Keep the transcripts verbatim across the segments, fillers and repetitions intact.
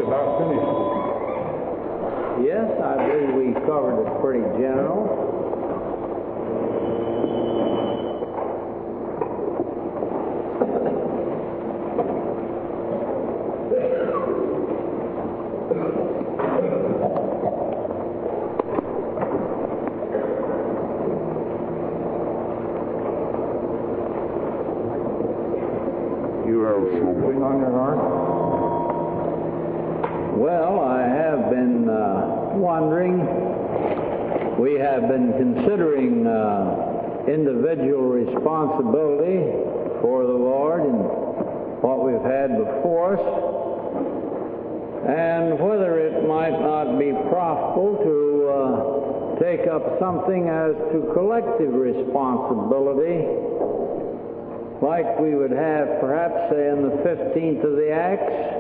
about finished. Yes, I believe we covered it pretty general. You have something on your heart? Well, I have been uh, wondering, we have been considering uh, individual responsibility for the Lord and what we've had before us, and whether it might not be profitable to uh, take up something as to collective responsibility, like we would have perhaps, say, in the fifteenth of the Acts.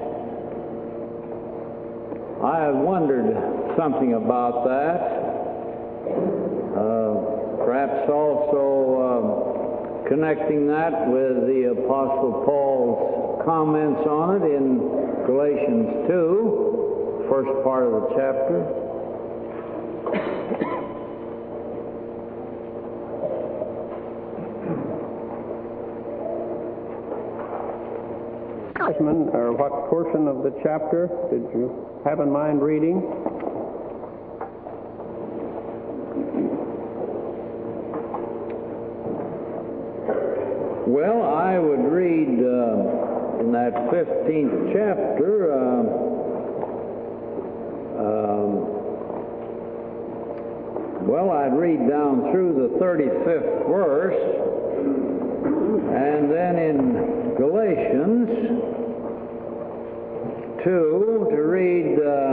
I have wondered something about that. Uh, perhaps also um, connecting that with the Apostle Paul's comments on it in Galatians two, first part of the chapter. Or what portion of the chapter did you have in mind reading? Well, I would read uh, in that fifteenth chapter, uh, um, well, I'd read down through the thirty-fifth verse, and then in Galatians two to read uh,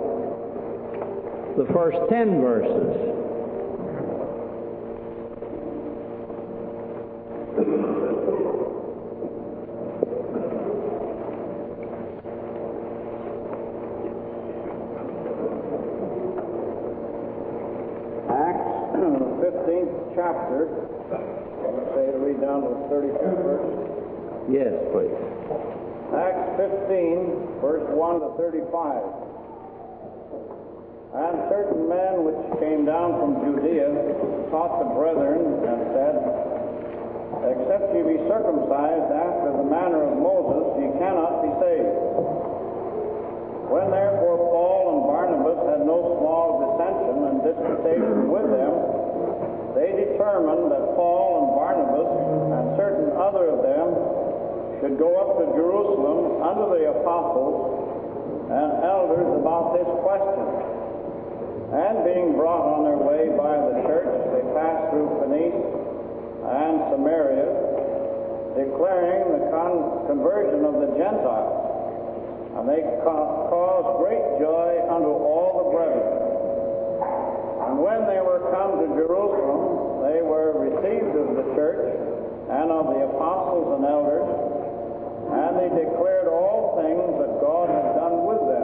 the first ten verses. Acts, the fifteenth chapter. Let's say to read down to the thirty-fifth verse. Yes, please. Acts fifteen, verse one to thirty-five. And certain men which came down from Judea taught the brethren and said, Except ye be circumcised after the manner of Moses, ye cannot be saved. When therefore Paul and Barnabas had no small dissension and disputation with them, they determined that Paul and Barnabas and certain other of them should go up to Jerusalem unto the apostles and elders about this question. And being brought on their way by the church, they passed through Phoenicia and Samaria, declaring the con- conversion of the Gentiles. And they ca- caused great joy unto all the brethren. And when they were come to Jerusalem, they were received of the church and of the apostles and elders, and they declared all things that God had done with them.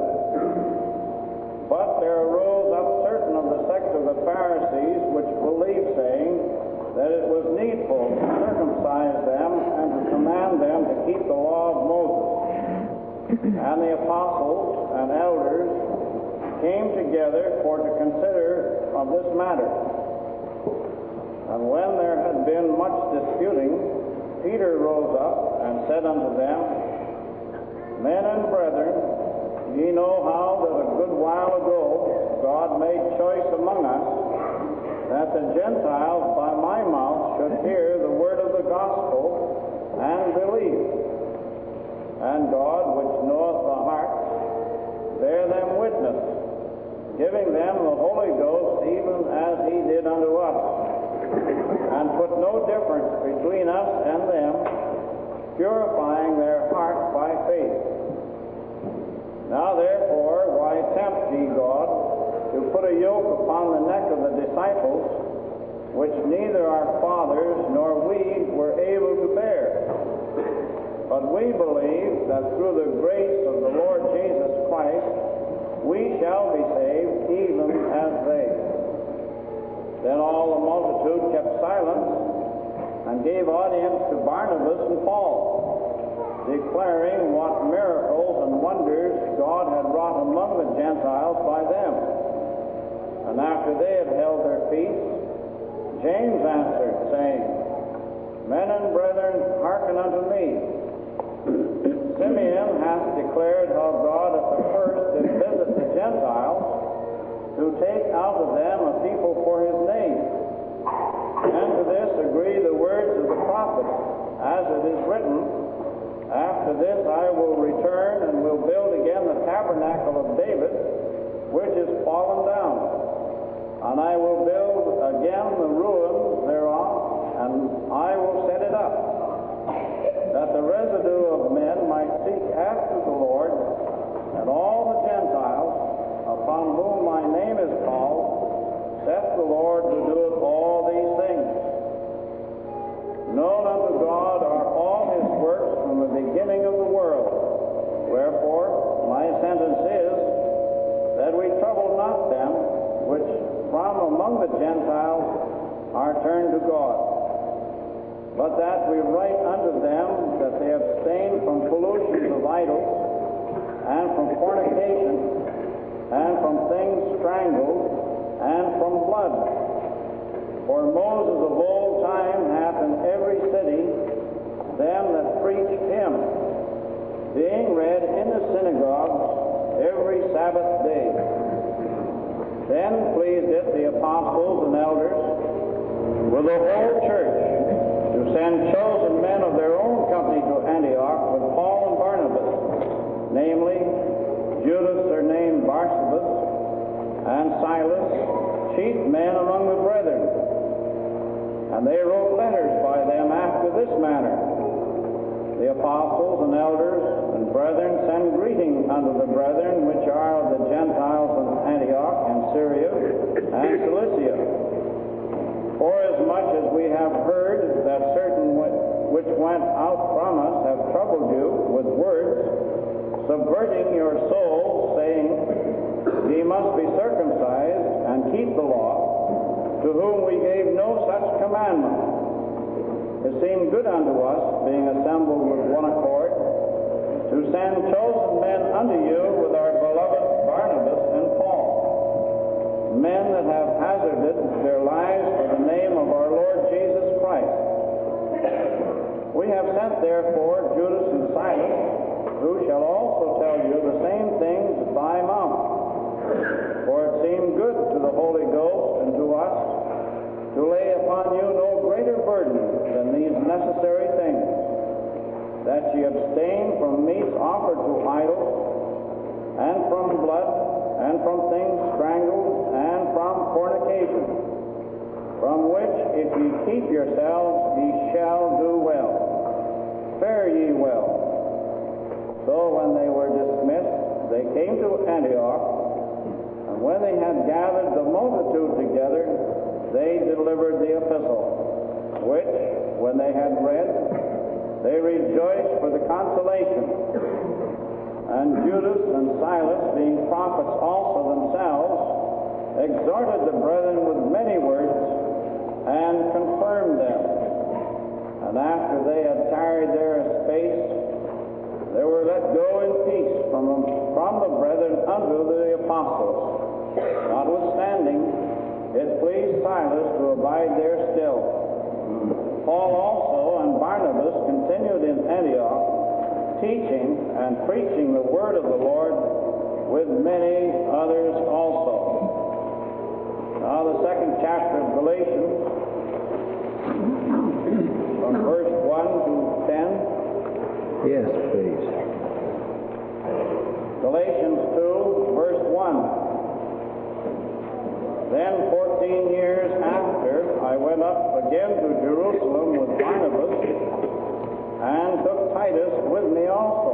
But there arose up certain of the sect of the Pharisees which believed, saying that it was needful to circumcise them and to command them to keep the law of Moses. And the apostles and elders came together for to consider of this matter. And when there had been much disputing, Peter rose up and said unto them, Men and brethren, ye know how that a good while ago God made choice among us, that the Gentiles by my mouth should hear the word of the gospel and believe. And God, which knoweth the hearts, bear them witness, giving them the Holy Ghost even as he did unto us, and put no difference between us and them, purifying their hearts by faith. Now therefore, why tempt ye God to put a yoke upon the neck of the disciples, which neither our fathers nor we were able to bear? But we believe that through the grace of the Lord Jesus Christ, we shall be saved even as they. Then all the multitude kept silence and gave audience to Barnabas and Paul, declaring what miracles and wonders God had wrought Gentiles by them. And after they had held their peace, James answered, saying, Men and brethren, hearken unto me. Simeon hath declared how God at the first did visit the Gentiles to take out of them a people for his name. And to this agree the words of the prophet, as it is written, After this I will return and will build again the tabernacle of David, which is fallen down. And I will build again the ruins thereof, and I will set it up, that the residue of men might seek after the Lord, and all the Gentiles upon whom my name is called, saith the Lord who doeth all these things. Known unto God are all his works from the beginning of the world. Wherefore, my sentence is, that we trouble not them which from among the Gentiles are turned to God, but that we write unto them that they abstain from pollutions of idols, and from fornication, and from things strangled, and from blood. For Moses of old time hath in every city them that preached him, being read in the synagogues every Sabbath day. Then pleased it the apostles and elders with the whole church to send chosen men of their own company to Antioch with Paul and Barnabas, namely Judas surnamed Barsabas, and Silas, chief men among the brethren. And they wrote letters by them after this manner. The apostles and elders and brethren send greeting unto the brethren which are of the Gentiles of Antioch and Syria and Cilicia. Forasmuch as we have heard that certain which went out from us have troubled you with words, subverting your souls, saying, Ye must be circumcised and keep the law, to whom we gave no such commandment. It seemed good unto us, being assembled with one accord, to send chosen men unto you with our beloved Barnabas and Paul, men that have hazarded their lives for the name of our Lord Jesus Christ. We have sent therefore Judas and Silas, who shall also tell you the same things by mouth. For it seemed good to the Holy Ghost and to us to lay upon you no greater burden than these necessary things, that ye abstain from meats offered to idols, and from blood, and from things strangled, and from fornication, from which if ye keep yourselves, ye shall do well. Fare ye well. So when they were dismissed, they came to Antioch, and when they had gathered the multitude together, they delivered the epistle, which, when they had read, they rejoiced for the consolation. And Judas and Silas, being prophets also themselves, exhorted the brethren with many words, and confirmed them. And after they had tarried there a space, they were let go in peace from, from the brethren unto the apostles. Notwithstanding, it pleased Silas to abide there still. Paul also and Barnabas continued in Antioch, teaching and preaching the word of the Lord with many others also. Now the second chapter of Galatians, from verse one to ten. Yes, please. Galatians two, verse one. Then fourteen years after, I went up again to Jerusalem with Barnabas, and took Titus with me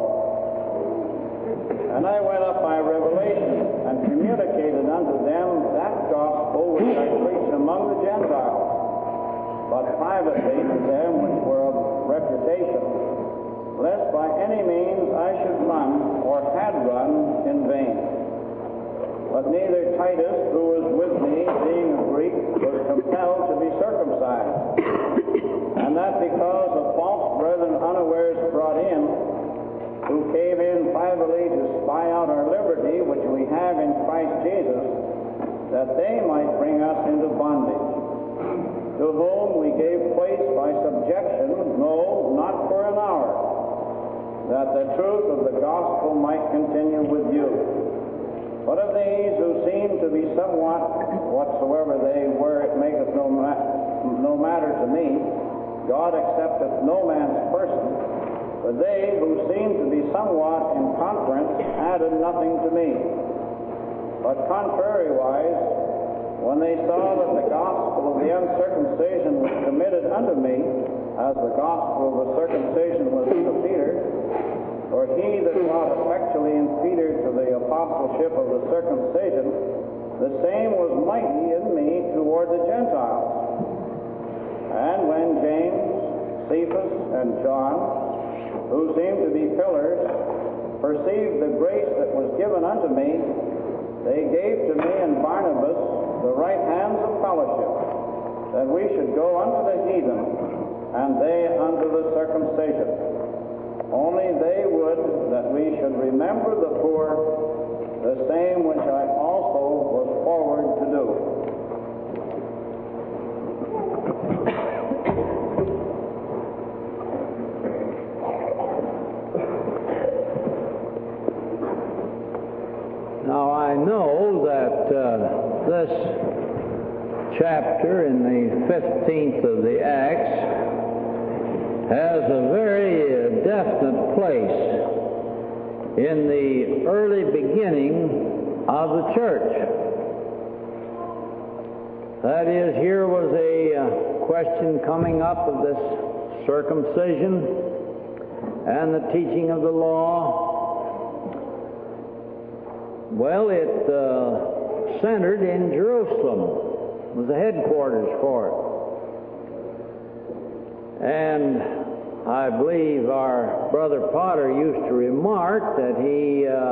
also. And I went up by revelation, and communicated unto them that gospel which I preached among the Gentiles, but privately to them which were of reputation, lest by any means I should run, or had run, in vain. But neither Titus, who was with me, being a Greek, was compelled to be circumcised. And that because of false brethren unawares brought in, who came in privately to spy out our liberty, which we have have in Christ Jesus, that they might bring us into bondage, to whom we gave place by subjection, no, not for an hour, that the truth of the gospel might continue with you. But of these who seem to be somewhat, whatsoever they were, it maketh no, ma- no matter to me. God accepteth no man's person. But they who seemed to be somewhat in conference added nothing to me. But contrariwise, when they saw that the gospel of the uncircumcision was committed unto me, as the gospel of the circumcision was to Peter, for he that wrought effectually in Peter to the apostleship of the circumcision, the same was mighty in me toward the Gentiles. And when James, Cephas, and John, who seemed to be pillars, perceived the grace that was given unto me, they gave to me and Barnabas the right hands of fellowship, that we should go unto the heathen, and they unto the circumcision. Only they would that we should remember the poor, the same which I also was forward to do. Now I know that uh, this chapter in the fifteenth of the Acts has a very uh, definite place in the early beginning of the church. That is, here was a uh, question coming up of this circumcision and the teaching of the law. Well, it uh, centered in Jerusalem. It was the headquarters for it. And I believe our brother Potter used to remark that he uh,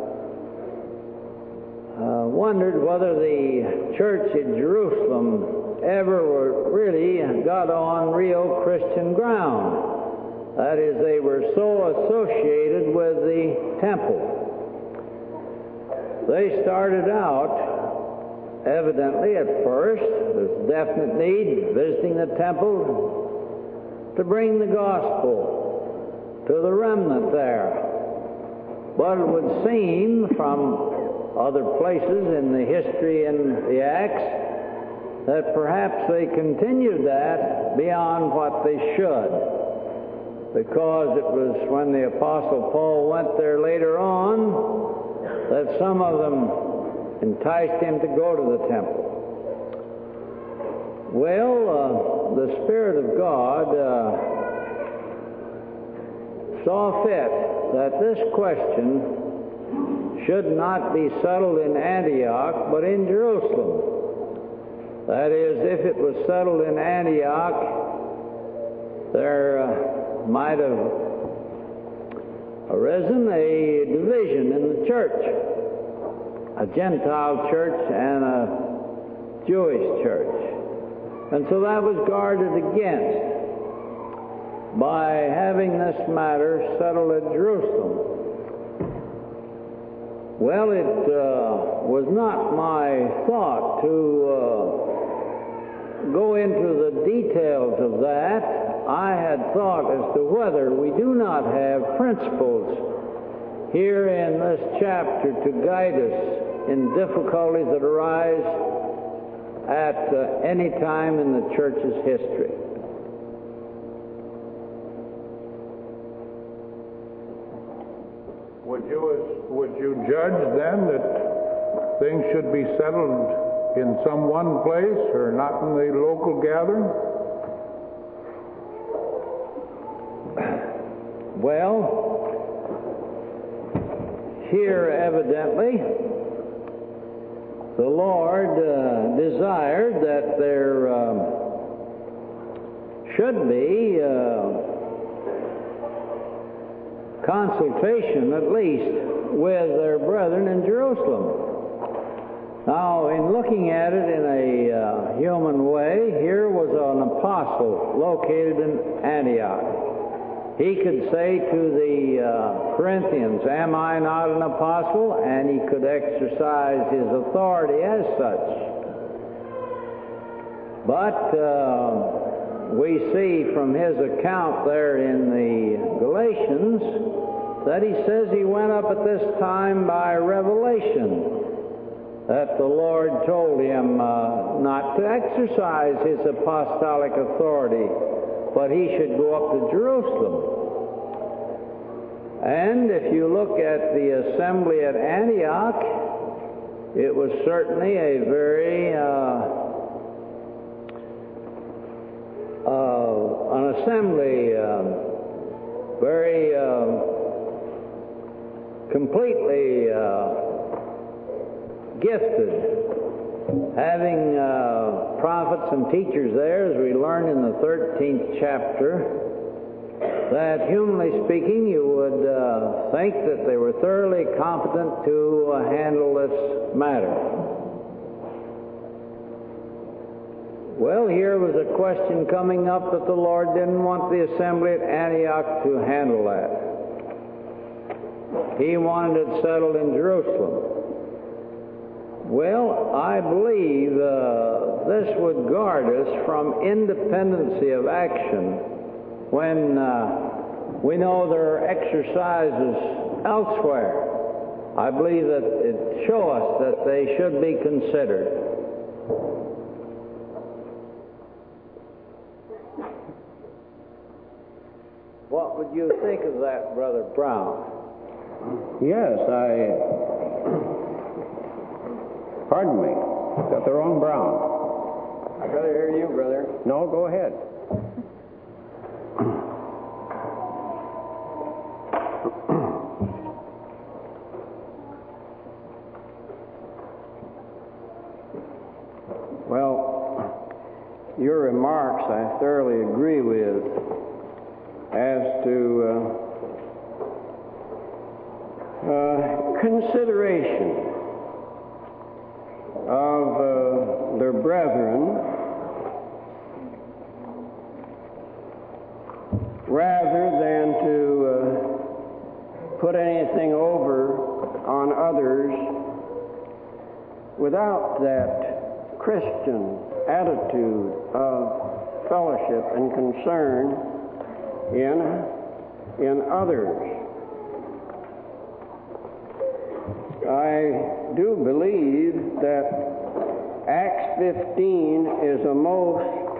uh, wondered whether the church in Jerusalem ever really got on real Christian ground. That is, they were so associated with the temple. They started out, evidently at first, there's definite need, visiting the temple to bring the gospel to the remnant there. But it would seem from other places in the history and the Acts that perhaps they continued that beyond what they should, because it was when the Apostle Paul went there later on that some of them enticed him to go to the temple. Well, uh, the Spirit of God uh, saw fit that this question should not be settled in Antioch, but in Jerusalem. That is, if it was settled in Antioch, there uh, might have arisen a division in the church, a Gentile church and a Jewish church. And so that was guarded against by having this matter settled at Jerusalem. Well, it uh, was not my thought to uh, go into the details of that. I had thought as to whether we do not have principles here in this chapter to guide us in difficulties that arise at uh, any time in the church's history. Would you, would you judge then that things should be settled in some one place or not in the local gathering? Well, here evidently the Lord uh, desired that there um, should be uh, consultation at least with their brethren in Jerusalem. Now, in looking at it in a uh, human way, here was an apostle located in Antioch. he could say to the uh, Corinthians, am I not an apostle? And he could exercise his authority as such. But uh, we see from his account there in the Galatians that he says he went up at this time by revelation, that the Lord told him uh, not to exercise his apostolic authority, but he should go up to Jerusalem. And if you look at the assembly at Antioch, it was certainly a very uh, uh, an assembly uh, very uh, completely uh, gifted, having uh, prophets and teachers there, as we learn in the thirteenth chapter, that humanly speaking you would uh, think that they were thoroughly competent to uh, handle this matter. Well, here was a question coming up that the Lord didn't want the assembly at Antioch to handle that. He wanted it settled in Jerusalem. Well, I believe uh, this would guard us from independency of action when uh, we know there are exercises elsewhere. I believe that it shows us that they should be considered. What would you think of that, Brother Brown? Yes, I... Pardon me. Got the wrong Brown. I'd rather hear you, brother. No, go ahead. Well, your remarks I thoroughly agree with as to uh, uh, consideration of uh, their brethren rather than to uh, put anything over on others without that Christian attitude of fellowship and concern in, in others. I do believe that Acts fifteen is a most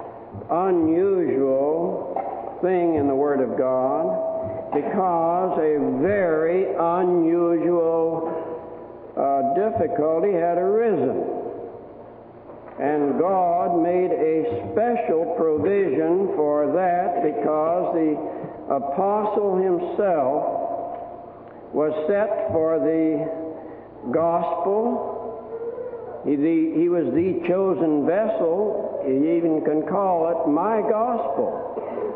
unusual thing in the Word of God because a very unusual uh, difficulty had arisen. And God made a special provision for that because the apostle himself was set for the gospel. He, the, he was the chosen vessel. You even can call it my gospel.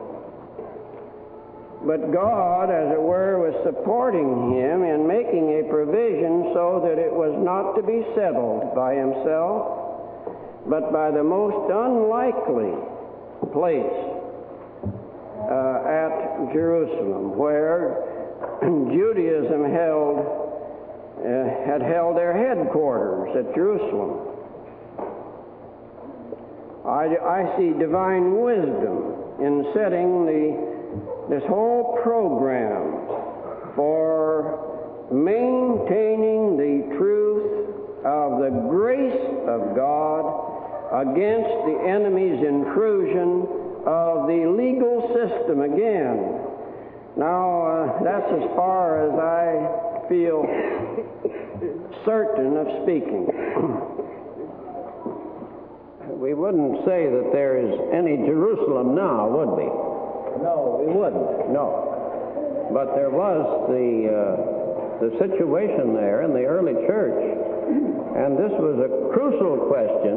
But God, as it were, was supporting him in making a provision so that it was not to be settled by himself, but by the most unlikely place uh, at Jerusalem, where Judaism held uh, had held their headquarters at Jerusalem. I, I see divine wisdom in setting the this whole program for maintaining the truth of the grace of God against the enemy's intrusion of the legal system again. Now, uh, that's as far as I feel certain of speaking. We wouldn't say that there is any Jerusalem now, would we? No, we wouldn't. No. But there was the, uh, the situation there in the early church, and this was a crucial question.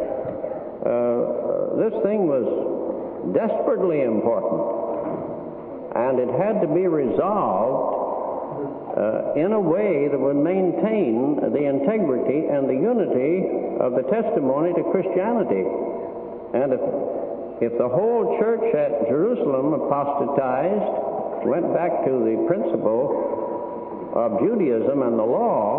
Uh, this thing was desperately important, and it had to be resolved uh, in a way that would maintain the integrity and the unity of the testimony to Christianity. And if if the whole church at Jerusalem apostatized, went back to the principle of Judaism and the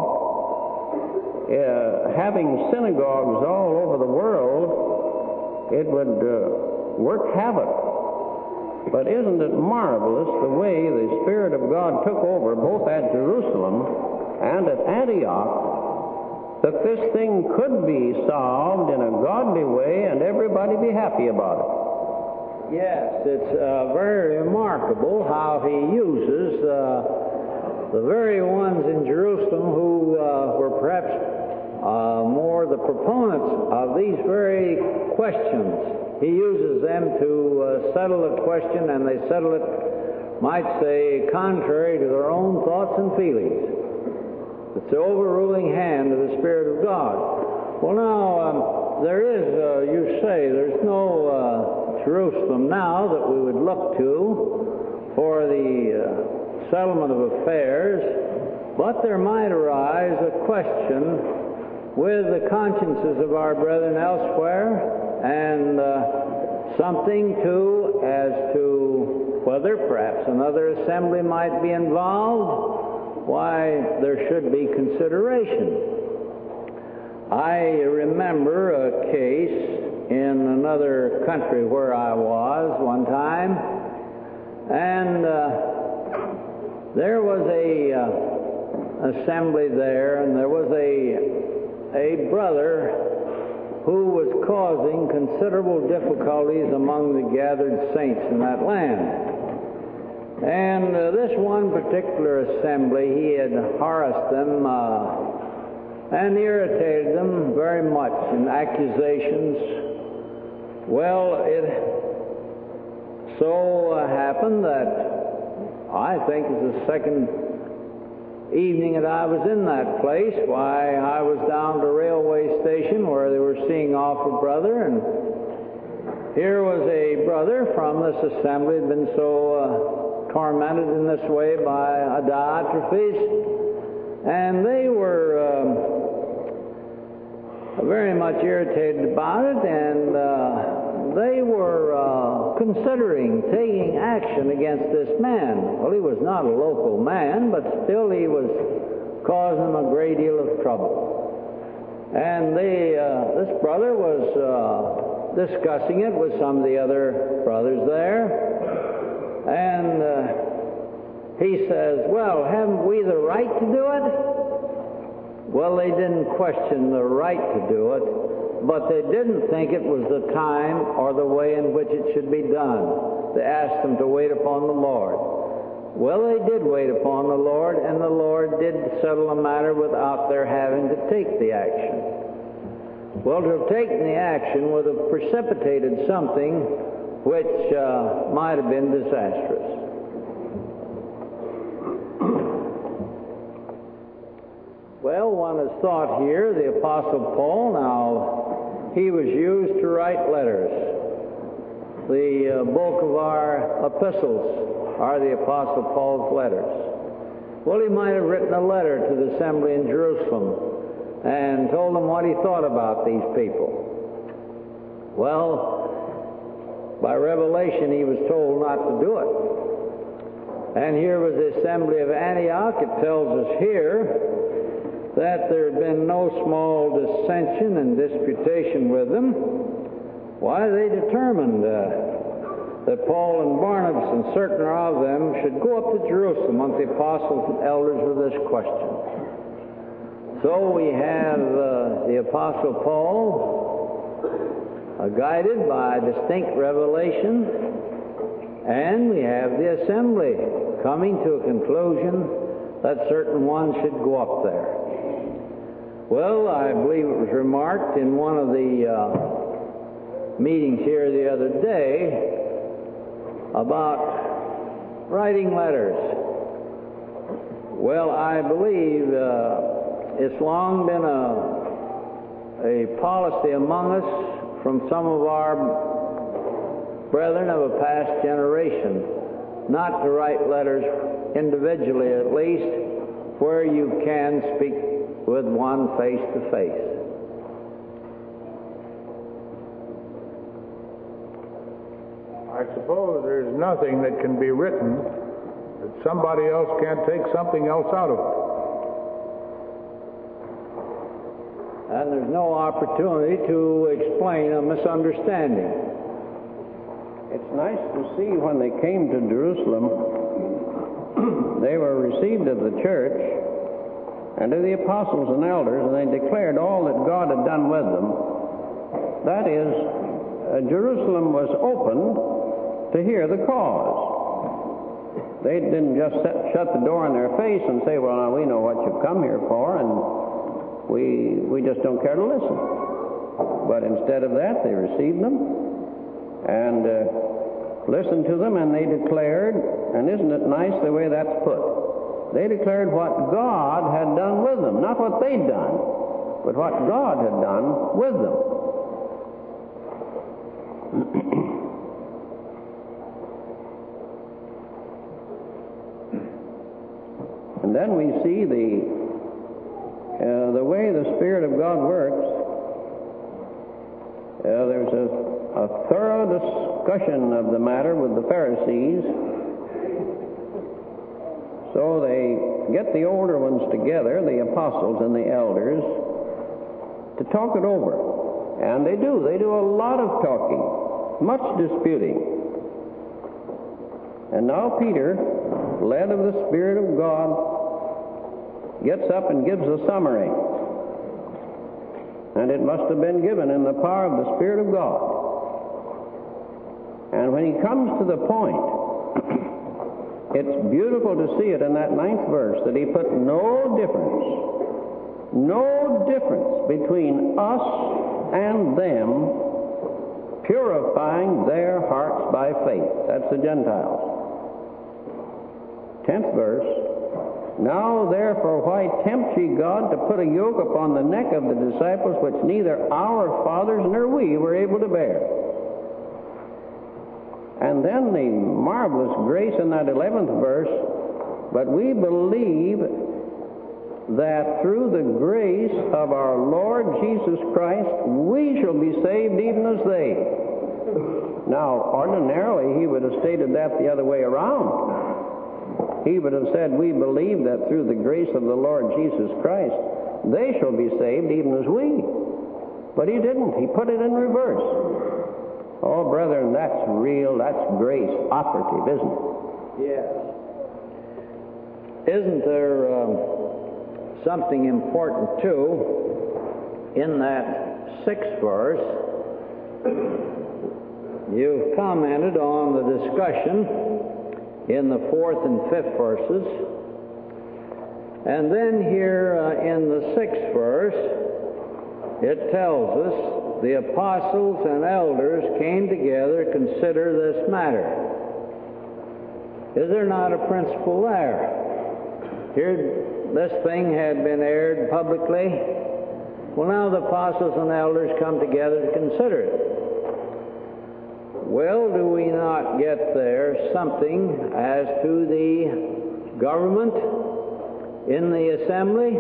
law, uh, having synagogues all over the world, it would uh, work havoc. But isn't it marvelous the way the Spirit of God took over both at Jerusalem and at Antioch, that this thing could be solved in a godly way and everybody be happy about it? Yes, it's uh, very remarkable how he uses uh, the very ones in Jerusalem who uh, were perhaps uh, more the proponents of these very questions. He uses them to uh, settle a question, and they settle it, might say, contrary to their own thoughts and feelings. It's the overruling hand of the Spirit of God. Well, now, um, there is, uh, you say, there's no uh, Jerusalem now that we would look to for the uh, settlement of affairs, but there might arise a question with the consciences of our brethren elsewhere, and uh, something too as to whether perhaps another assembly might be involved, why there should be consideration. I remember a case in another country where I was one time, and uh, there was a uh, assembly there, and there was a a brother who was causing considerable difficulties among the gathered saints in that land. And uh, this one particular assembly, he had harassed them uh, and irritated them very much in accusations. Well, it so uh, happened that I think it was the second evening that I was in that place, why, I was down to the railway station where they were seeing off a brother, and here was a brother from this assembly had been so uh, tormented in this way by idolatries, and they were um, very much irritated about it, and uh, they were uh, considering taking action against this man. Well, he was not a local man, but still he was causing them a great deal of trouble. And they, uh, this brother was uh, discussing it with some of the other brothers there, and uh, he says, well, haven't we the right to do it? Well, they didn't question the right to do it, but they didn't think it was the time or the way in which it should be done. They asked them to wait upon the Lord. Well, they did wait upon the Lord, and the Lord did settle the matter without their having to take the action. Well, to have taken the action would have precipitated something which uh, might have been disastrous. Well, one has thought here, the Apostle Paul, now, he was used to write letters. The uh, bulk of our epistles are the Apostle Paul's letters. Well, he might have written a letter to the assembly in Jerusalem and told them what he thought about these people. Well, by revelation, he was told not to do it. And here was the assembly of Antioch. It tells us here that there had been no small dissension and disputation with them. Why, they determined uh, that Paul and Barnabas and certain of them should go up to Jerusalem among the apostles and elders with this question. So we have uh, the Apostle Paul uh, guided by distinct revelation, and we have the assembly coming to a conclusion that certain ones should go up there. Well, I believe it was remarked in one of the uh, meetings here the other day about writing letters. Well, I believe uh, it's long been a, a policy among us from some of our brethren of a past generation not to write letters individually, at least, where you can speak with one face to face. I suppose there's nothing that can be written that somebody else can't take something else out of it. And there's no opportunity to explain a misunderstanding. It's nice to see when they came to Jerusalem, they were received of the church and of the apostles and elders, and they declared all that God had done with them. That is, uh, Jerusalem was open to hear the cause. They didn't just set, shut the door in their face and say, well, now we know what you've come here for, and we, we just don't care to listen. But instead of that, they received them and uh, listened to them, and they declared, and isn't it nice the way that's put? They declared what God had done with them, not what they'd done, but what God had done with them. And then we see the uh, the way the Spirit of God works. Uh, there's a, a thorough discussion of the matter with the Pharisees. So they get the older ones together, the apostles and the elders, to talk it over. And they do. They do a lot of talking, much disputing. And now Peter, led of the Spirit of God, gets up and gives a summary. And it must have been given in the power of the Spirit of God. And when he comes to the point, it's beautiful to see it in that ninth verse that he put no difference, no difference between us and them, purifying their hearts by faith. That's the Gentiles. Tenth verse. Now therefore why tempt ye God to put a yoke upon the neck of the disciples which neither our fathers nor we were able to bear? And then the marvelous grace in that eleventh verse, but we believe that through the grace of our Lord Jesus Christ we shall be saved even as they. Now ordinarily he would have stated that the other way around. He would have said, we believe that through the grace of the Lord Jesus Christ, they shall be saved even as we. But he didn't. He put it in reverse. Oh, brethren, that's real. That's grace operative, isn't it? Yes. Isn't there um, something important, too, in that sixth verse? You've commented on the discussion in the fourth and fifth verses. And then here uh, in the sixth verse, it tells us the apostles and elders came together to consider this matter. Is there not a principle there? Here, this thing had been aired publicly. Well, now the apostles and elders come together to consider it. Well, do we not get there something as to the government in the assembly?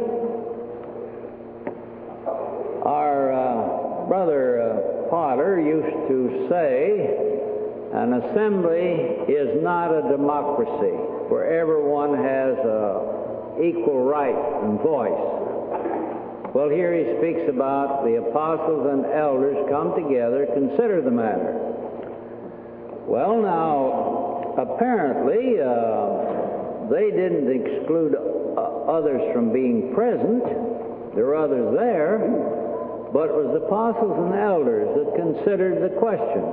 Our uh, brother uh, Potter used to say, an assembly is not a democracy where everyone has uh, equal right and voice. Well, here he speaks about the apostles and elders come together, consider the matter. Well, now, apparently, uh, they didn't exclude uh, others from being present. There were others there, but it was the apostles and elders that considered the question.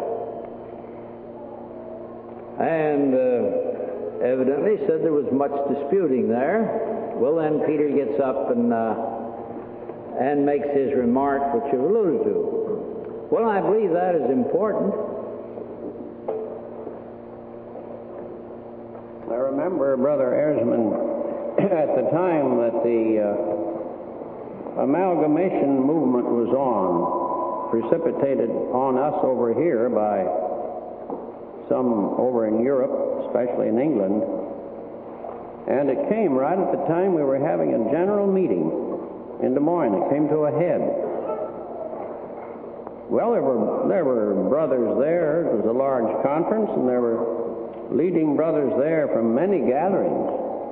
And uh, evidently said there was much disputing there. Well, then Peter gets up and, uh, and makes his remark, which you alluded to. Well, I believe that is important. I remember Brother Erzman at the time that the uh, amalgamation movement was on, precipitated on us over here by some over in Europe, especially in England, and it came right at the time we were having a general meeting in Des Moines. It came to a head. well, there were, there were brothers there. It was a large conference, and there were leading brothers there from many gatherings.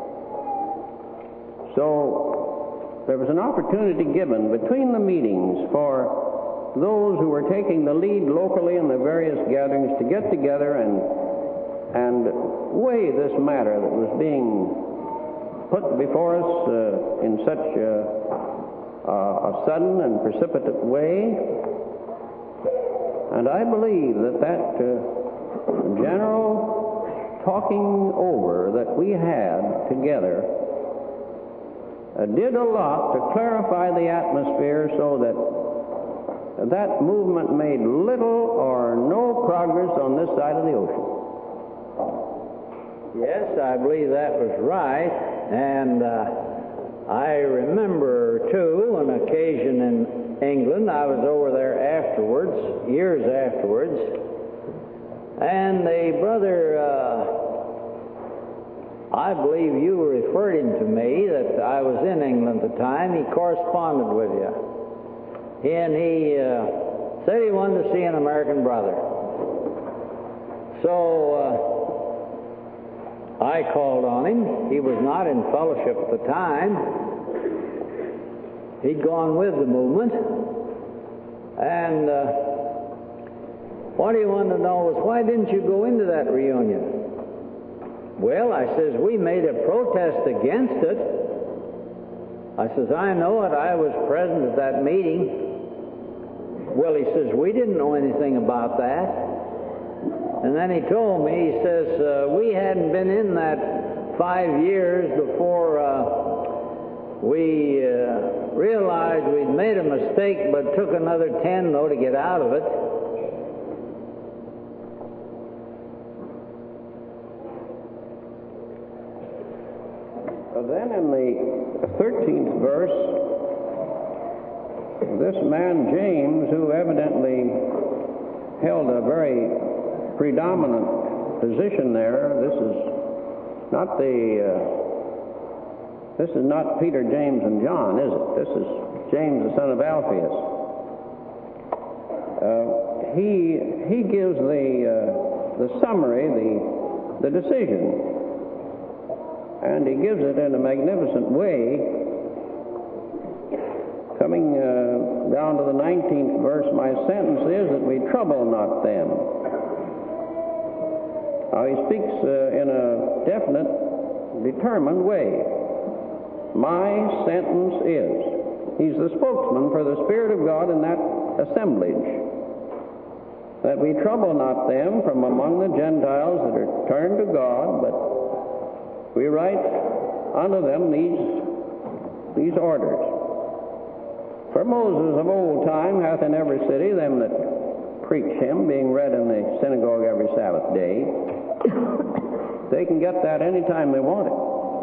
So there was an opportunity given between the meetings for those who were taking the lead locally in the various gatherings to get together and, and weigh this matter that was being put before us uh, in such a, uh, a sudden and precipitate way. And I believe that that uh, general talking over that we had together uh, did a lot to clarify the atmosphere so that that movement made little or no progress on this side of the ocean. Yes, I believe that was right. And uh, I remember, too, an occasion in England. I was over there afterwards, years afterwards, and the brother, uh, I believe you referred him to me, that I was in England at the time. He corresponded with you. And he uh, said he wanted to see an American brother. So uh, I called on him. He was not in fellowship at the time. He'd gone with the movement. And uh, what he wanted to know was, why didn't you go into that reunion? Well, I says, we made a protest against it. I says, I know it. I was present at that meeting. Well, he says, we didn't know anything about that. And then he told me, he says, uh, we hadn't been in that five years before uh, we uh, realized we'd made a mistake, but took another ten, though, to get out of it. Uh, then in the thirteenth verse, this man James, who evidently held a very predominant position there, this is not the uh, this is not Peter, James, and John, is it? This is James, the son of Alphaeus. Uh, he he gives the uh, the summary, the the decision, and he gives it in a magnificent way. Coming uh, down to the nineteenth verse, my sentence is that we trouble not them. Now he speaks uh, in a definite, determined way. My sentence is. He's the spokesman for the Spirit of God in that assemblage. That we trouble not them from among the Gentiles that are turned to God, but we write unto them these, these orders. For Moses of old time hath in every city them that preach him, being read in the synagogue every Sabbath day. They can get that any time they want it.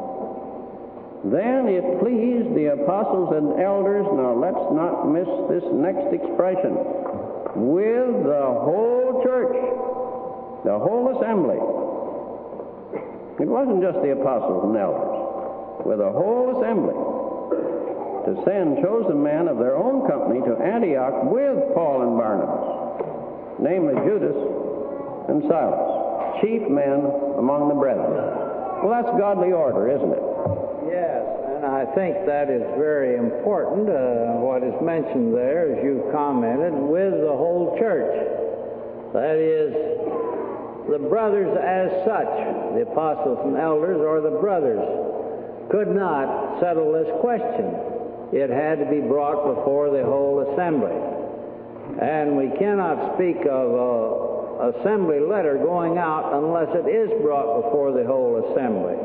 Then it pleased the apostles and elders, now let's not miss this next expression, with the whole church, the whole assembly. It wasn't just the apostles and elders, with the whole assembly, to send chosen men of their own company to Antioch with Paul and Barnabas, namely Judas and Silas, chief men among the brethren. Well, that's godly order, isn't it? Yes, and I think that is very important, uh, what is mentioned there, as you commented, with the whole church. That is, the brothers as such, the apostles and elders, or the brothers, could not settle this question. It had to be brought before the whole assembly. And we cannot speak of an assembly letter going out unless it is brought before the whole assembly.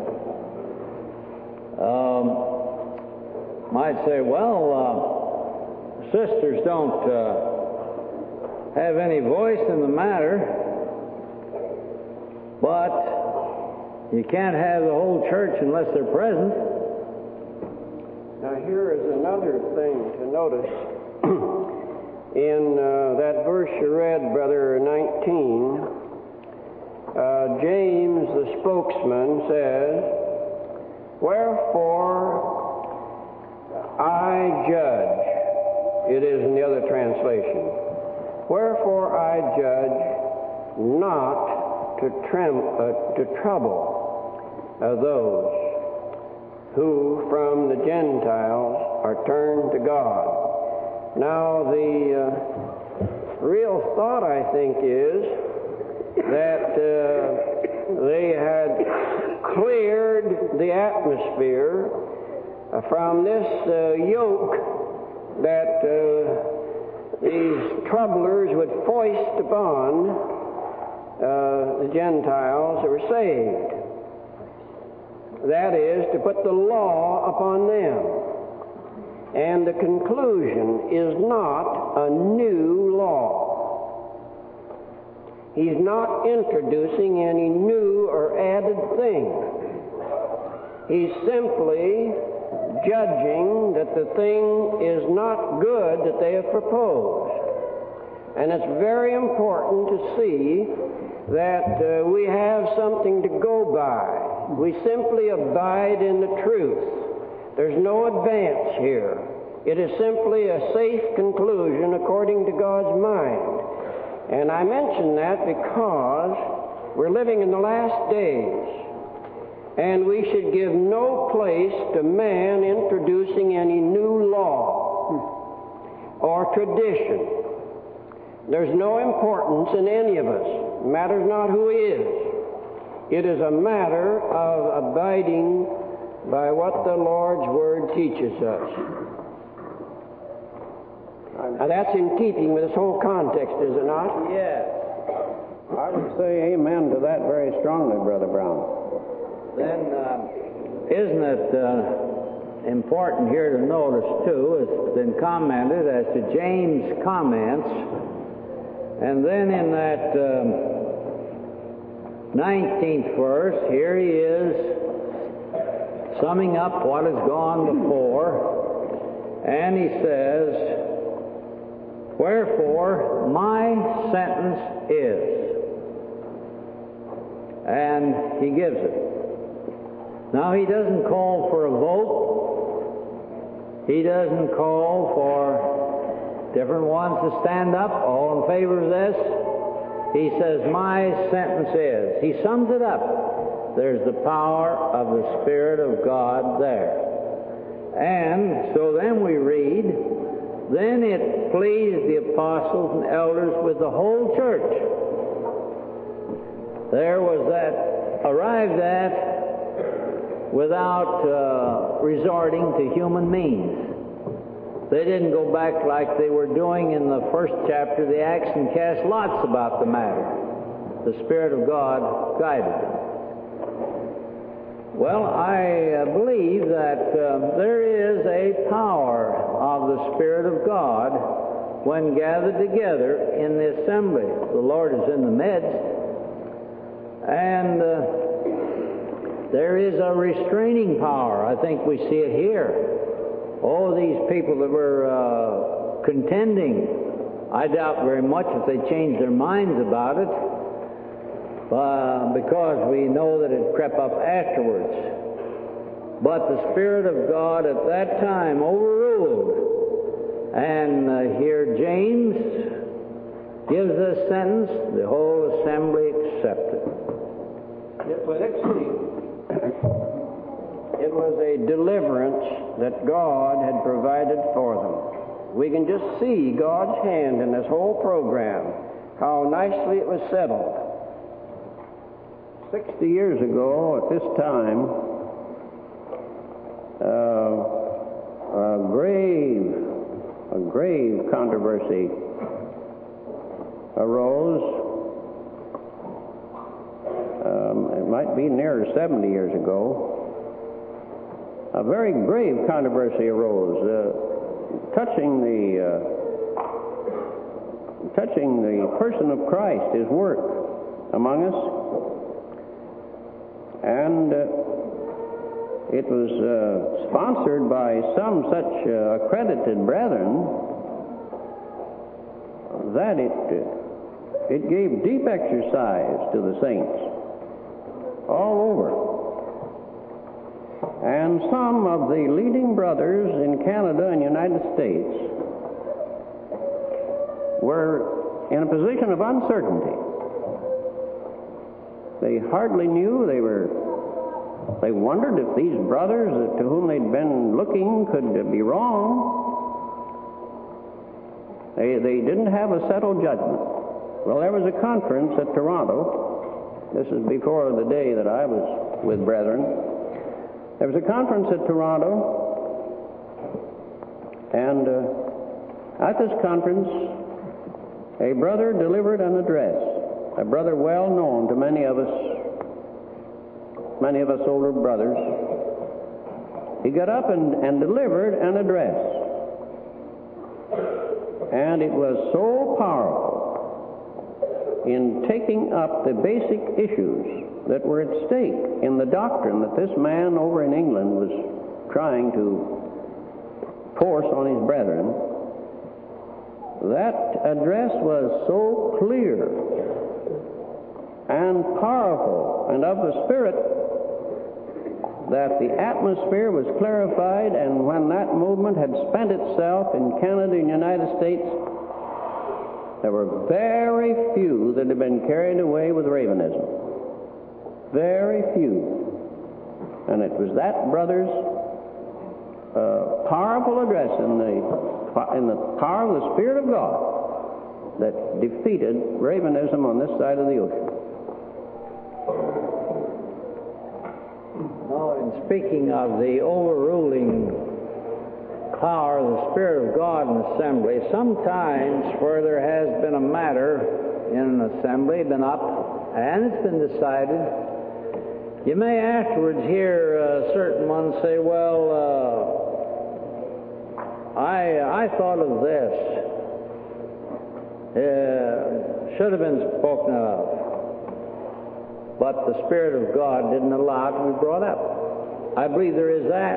Um, might say, well, uh, sisters don't uh, have any voice in the matter, but you can't have the whole church unless they're present. Now here is another thing to notice. In uh, that verse you read, Brother nineteen, uh, James the spokesman says, wherefore I judge, it is in the other translation, Wherefore I judge not to, trem- uh, to trouble uh, those who from the Gentiles are turned to God. Now the uh, real thought, I think, is that uh, they had cleared the atmosphere uh, from this uh, yoke that uh, these troublers would foist upon uh, the Gentiles that were saved. That is, to put the law upon them. And the conclusion is not a new law. He's not introducing any new or added thing. He's simply judging that the thing is not good that they have proposed. And it's very important to see that uh, we have something to go by. We simply abide in the truth. There's no advance here. It is simply a safe conclusion according to God's mind. And I mention that because we're living in the last days, and we should give no place to man introducing any new law or tradition. There's no importance in any of us. It matters not who he is. It is a matter of abiding by what the Lord's Word teaches us. Now that's in keeping with this whole context, is it not? Yes. I would say amen to that very strongly, Brother Brown. Then, uh, isn't it uh, important here to notice, too, it's been commented as to James' comments, and then in that um, nineteenth verse, here he is summing up what has gone before, and he says, "Wherefore my sentence is," and he gives it. Now, he doesn't call for a vote. He doesn't call for different ones to stand up, all in favor of this. He says, my sentence is. He sums it up. There's the power of the Spirit of God there. And so then we read, then it pleased the apostles and elders with the whole church. There was that arrived at without uh, resorting to human means. They didn't go back like they were doing in the first chapter of the Acts and cast lots about the matter. The Spirit of God guided them. Well, I uh, believe that uh, there is a power of the Spirit of God when gathered together in the assembly. The Lord is in the midst, and uh, there is a restraining power. I think we see it here. All these people that were uh, contending, I doubt very much if they changed their minds about it, uh, because we know that it crept up afterwards. But the Spirit of God at that time overruled. And uh, here James gives a sentence, the whole assembly accepted. It was It was a deliverance that God had provided for them. We can just see God's hand in this whole program, how nicely it was settled. Sixty years ago, at this time, uh, a grave, a grave controversy arose. Um, it might be nearer seventy years ago. A very grave controversy arose uh, touching the uh, touching the person of Christ, His work among us, and uh, it was uh, sponsored by some such uh, accredited brethren that it uh, it gave deep exercise to the saints all over. And some of the leading brothers in Canada and United States were in a position of uncertainty. They hardly knew. They were, they wondered if these brothers to whom they'd been looking could be wrong. They, they didn't have a settled judgment. Well, there was a conference at Toronto. This is before the day that I was with brethren. There was a conference at Toronto, and uh, at this conference, a brother delivered an address, a brother well known to many of us, many of us older brothers. He got up and, and delivered an address, and it was so powerful in taking up the basic issues that were at stake in the doctrine that this man over in England was trying to force on his brethren. That address was so clear and powerful and of the Spirit that the atmosphere was clarified, and when that movement had spent itself in Canada and the United States, there were very few that had been carried away with Ravenism. Very few. And it was that brother's uh, powerful address in the, in the power of the Spirit of God that defeated Ravenism on this side of the ocean. Now, in speaking of the overruling power of the Spirit of God in assembly, sometimes where there has been a matter in an assembly, been up, and it's been decided, you may afterwards hear uh, certain ones say, well, uh, I, I thought of this. Uh, should have been spoken of. But the Spirit of God didn't allow it to be brought up. I believe there is that.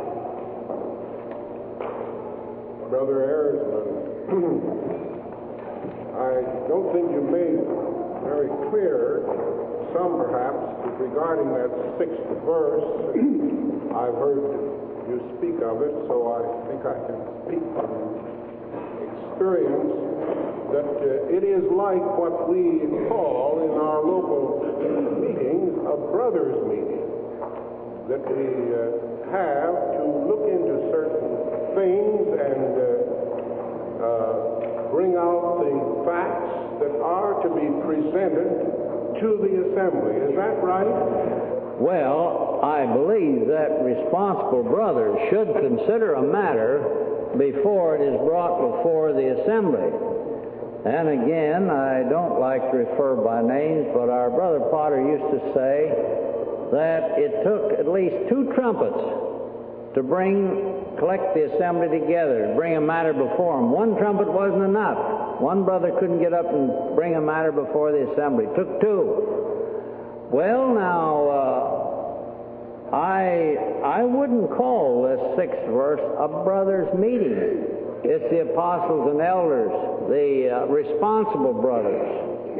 Brother Ayersman, I don't think you made very clear, some perhaps, regarding that sixth verse. I've heard you speak of it, so I think I can speak from experience that uh, it is like what we call in our local meetings a brothers' meeting, that we uh, have to look into certain things and uh, uh, bring out the facts that are to be presented to the assembly. Is that right? Well, I believe that responsible brothers should consider a matter before it is brought before the assembly. And again, I don't like to refer by names, but our brother Potter used to say that it took at least two trumpets to bring, collect the assembly together, to bring a matter before them. One trumpet wasn't enough. One brother couldn't get up and bring a matter before the assembly. It took two. Well, now, uh, I, I wouldn't call this sixth verse a brothers' meeting. It's the apostles and elders, the uh, responsible brothers.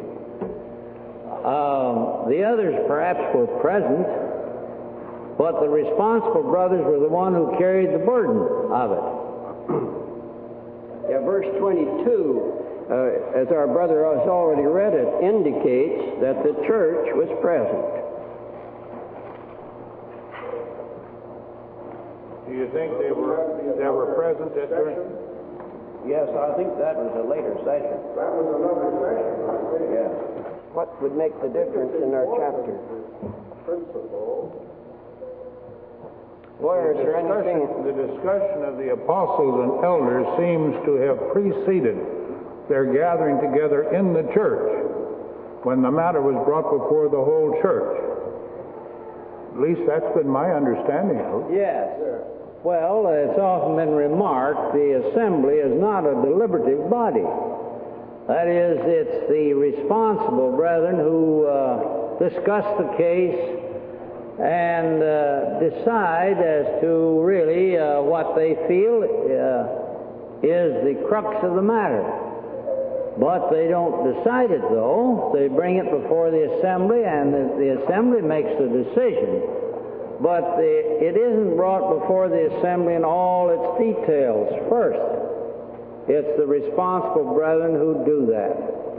Um, the others perhaps were present, but the responsible brothers were the one who carried the burden of it. Yeah, verse twenty-two, uh, as our brother has already read it, indicates that the church was present. Do you think they were they were present at their... Yes, I think that was a later session. That was another session, I think. Yeah. What would make the difference in our chapter? Principle. Boy, is there anything... The discussion of the apostles and elders seems to have preceded their gathering together in the church when the matter was brought before the whole church. At least that's been my understanding of it. Yes. Well, it's often been remarked the assembly is not a deliberative body. That is, it's the responsible brethren who uh, discuss the case and uh, decide as to really uh, what they feel uh, is the crux of the matter. But they don't decide it, though. They bring it before the assembly, and the, the assembly makes the decision. But the, it isn't brought before the assembly in all its details first. It's the responsible brethren who do that.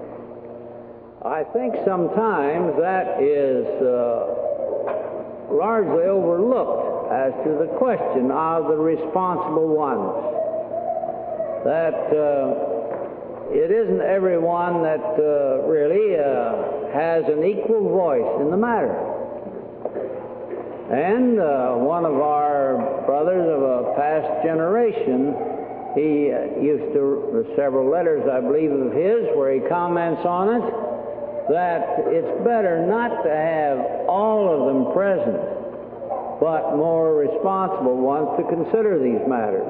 I think sometimes that is uh, largely overlooked as to the question of the responsible ones. That uh, it isn't everyone that uh, really uh, has an equal voice in the matter. And uh, one of our brothers of a past generation, he uh, used to, there's several letters, I believe, of his where he comments on it, that it's better not to have all of them present, but more responsible ones to consider these matters.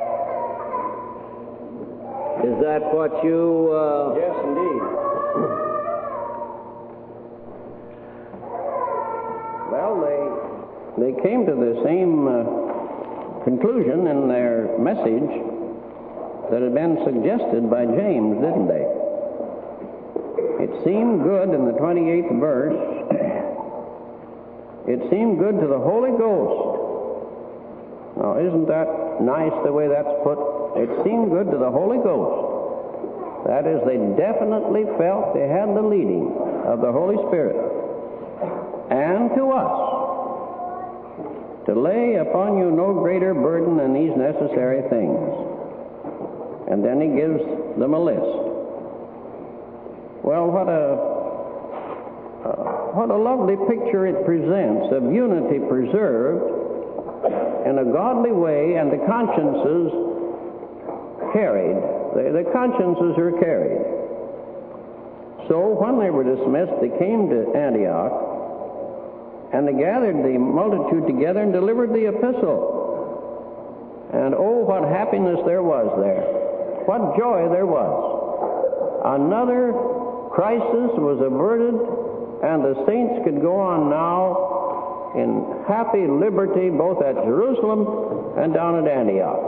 Is that what you... Uh, yes, indeed. Well, they, they came to the same uh, conclusion in their message that had been suggested by James, didn't they? It seemed good in the twenty-eighth verse. It seemed good to the Holy Ghost. Now, isn't that nice the way that's put? It seemed good to the Holy Ghost. That is, they definitely felt they had the leading of the Holy Spirit. And to us, to lay upon you no greater burden than these necessary things. And then he gives them a list. Well, what a uh, what a lovely picture it presents of unity preserved in a godly way, and the consciences carried. The, the consciences are carried. So when they were dismissed, they came to Antioch, and they gathered the multitude together and delivered the epistle. And oh, what happiness there was there. What joy there was. Another crisis was averted, and the saints could go on now in happy liberty both at Jerusalem and down at Antioch.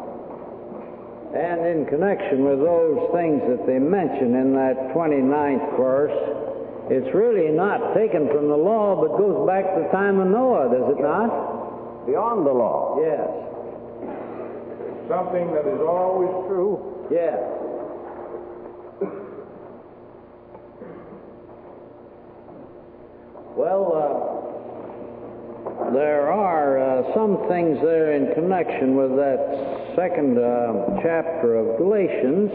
And in connection with those things that they mention in that twenty-ninth verse, it's really not taken from the law, but goes back to the time of Noah, does it not? Beyond the law. Yes. Something that is always true. Yes. Well, uh, there are uh, some things there in connection with that second uh, chapter of Galatians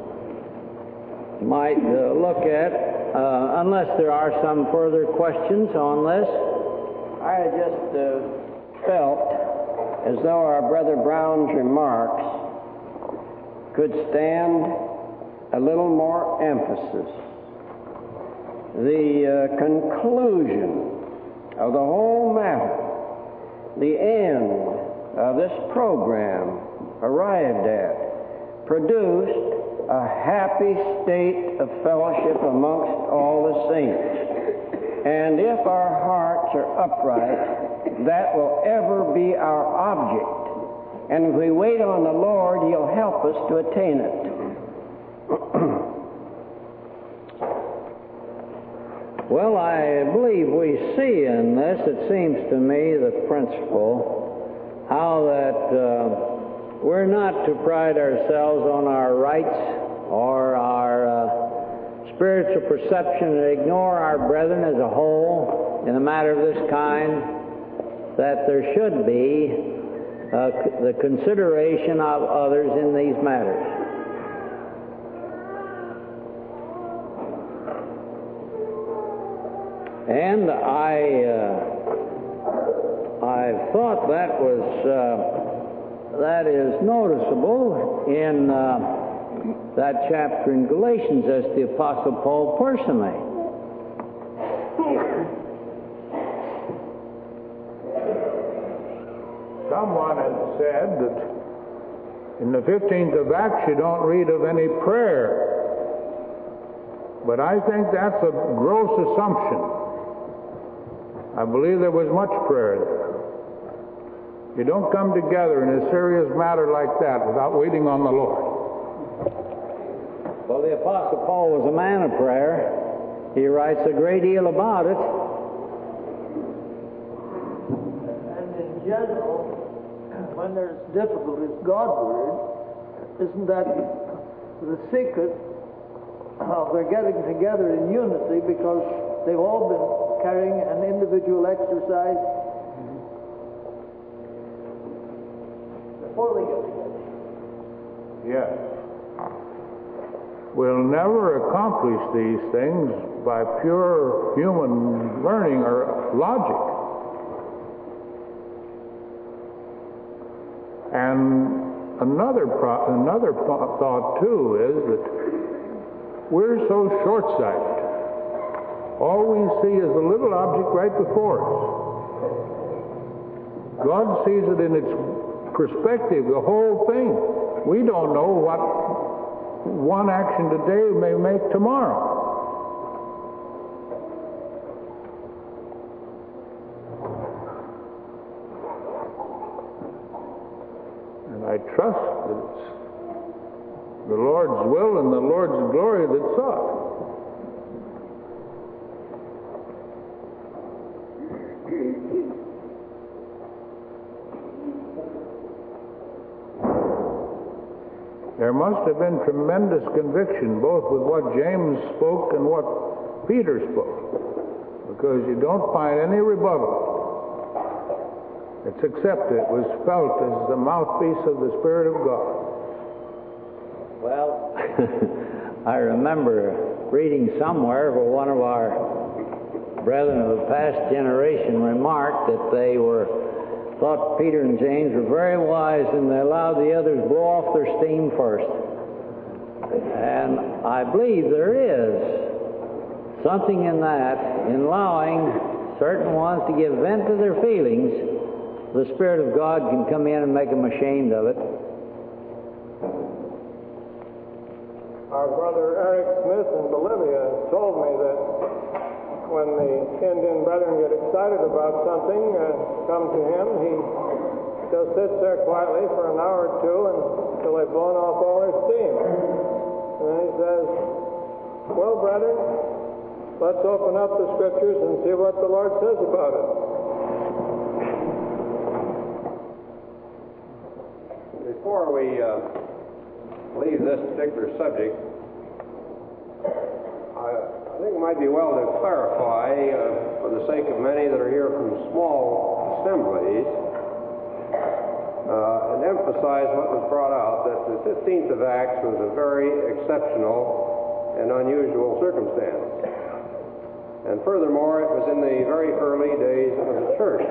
might uh, look at, uh, unless there are some further questions on this. I just uh, felt as though our Brother Brown's remarks could stand a little more emphasis. The uh, conclusion of the whole matter, the end of this program arrived at, produced a happy state of fellowship amongst all the saints. And if our hearts are upright, that will ever be our object. And if we wait on the Lord, He'll help us to attain it. Well, I believe we see in this, it seems to me, the principle, how that uh, we're not to pride ourselves on our rights or our uh, spiritual perception and ignore our brethren as a whole in a matter of this kind, that there should be uh, the consideration of others in these matters. And I, uh, I thought that was uh, that is noticeable in uh, that chapter in Galatians as the Apostle Paul personally. Someone has said that in the fifteenth of Acts you don't read of any prayer, but I think that's a gross assumption. I believe there was much prayer there. You don't come together in a serious matter like that without waiting on the Lord. Well, the Apostle Paul was a man of prayer. He writes a great deal about it. And in general, when there's difficulties Godward, isn't that the secret of their getting together in unity, because they've all been carrying an individual exercise before they get together. Yes. We'll never accomplish these things by pure human learning or logic. And another pro- another th- thought too is that we're so short-sighted. All we see is a little object right before us. God sees it in its perspective, the whole thing. We don't know what one action today may make tomorrow. And I trust that it's the Lord's will and the Lord's glory that's sought. There must have been tremendous conviction both with what James spoke and what Peter spoke, because you don't find any rebuttal. It's accepted. It was felt as the mouthpiece of the Spirit of God. Well, I remember reading somewhere where one of our brethren of the past generation remarked that they were thought Peter and James were very wise, and they allowed the others blow off their steam first. And I believe there is something in that, in allowing certain ones to give vent to their feelings. The Spirit of God can come in and make them ashamed of it. Our brother Eric Smith in Bolivia told me that when the Indian brethren get excited about something, uh, come to him, he just sits there quietly for an hour or two until they've blown off all their steam. And then he says, well, brethren, let's open up the Scriptures and see what the Lord says about it. Before we uh, leave this particular subject, I I think it might be well to clarify, uh, for the sake of many that are here from small assemblies, uh, and emphasize what was brought out, that the fifteenth of Acts was a very exceptional and unusual circumstance. And furthermore, it was in the very early days of the church.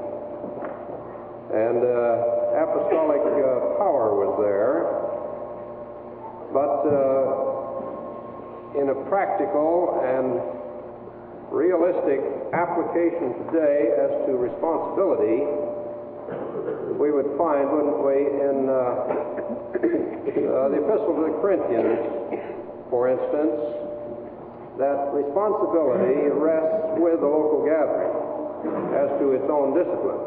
And uh, apostolic uh, power was there, but uh, in a practical and realistic application today as to responsibility, we would find, wouldn't we, in uh, uh, the Epistle to the Corinthians, for instance, that responsibility rests with the local gathering as to its own discipline.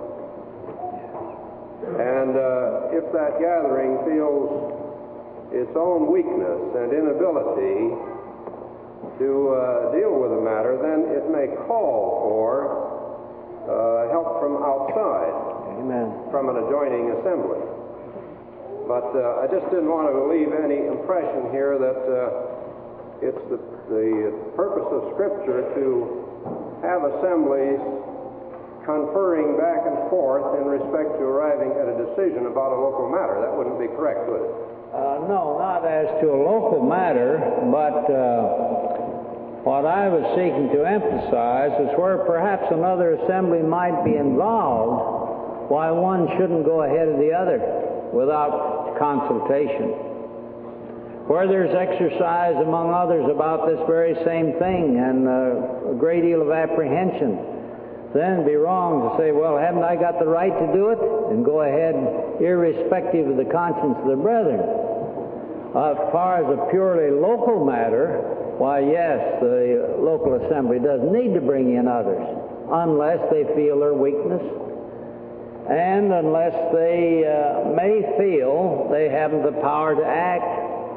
And uh, if that gathering feels its own weakness and inability to uh, deal with the matter, then it may call for uh, help from outside, Amen. From an adjoining assembly. But uh, I just didn't want to leave any impression here that uh, it's the, the purpose of Scripture to have assemblies conferring back and forth in respect to arriving at a decision about a local matter. That wouldn't be correct, would it? Uh, no, not as to a local matter, but uh, what I was seeking to emphasize is where perhaps another assembly might be involved, why one shouldn't go ahead of the other without consultation. Where there's exercise among others about this very same thing and uh, a great deal of apprehension, then it'd be wrong to say, well, haven't I got the right to do it? And go ahead irrespective of the conscience of the brethren. Uh, as far as a purely local matter, why, yes, the local assembly does need to bring in others, unless they feel their weakness, and unless they uh, may feel they haven't the power to act.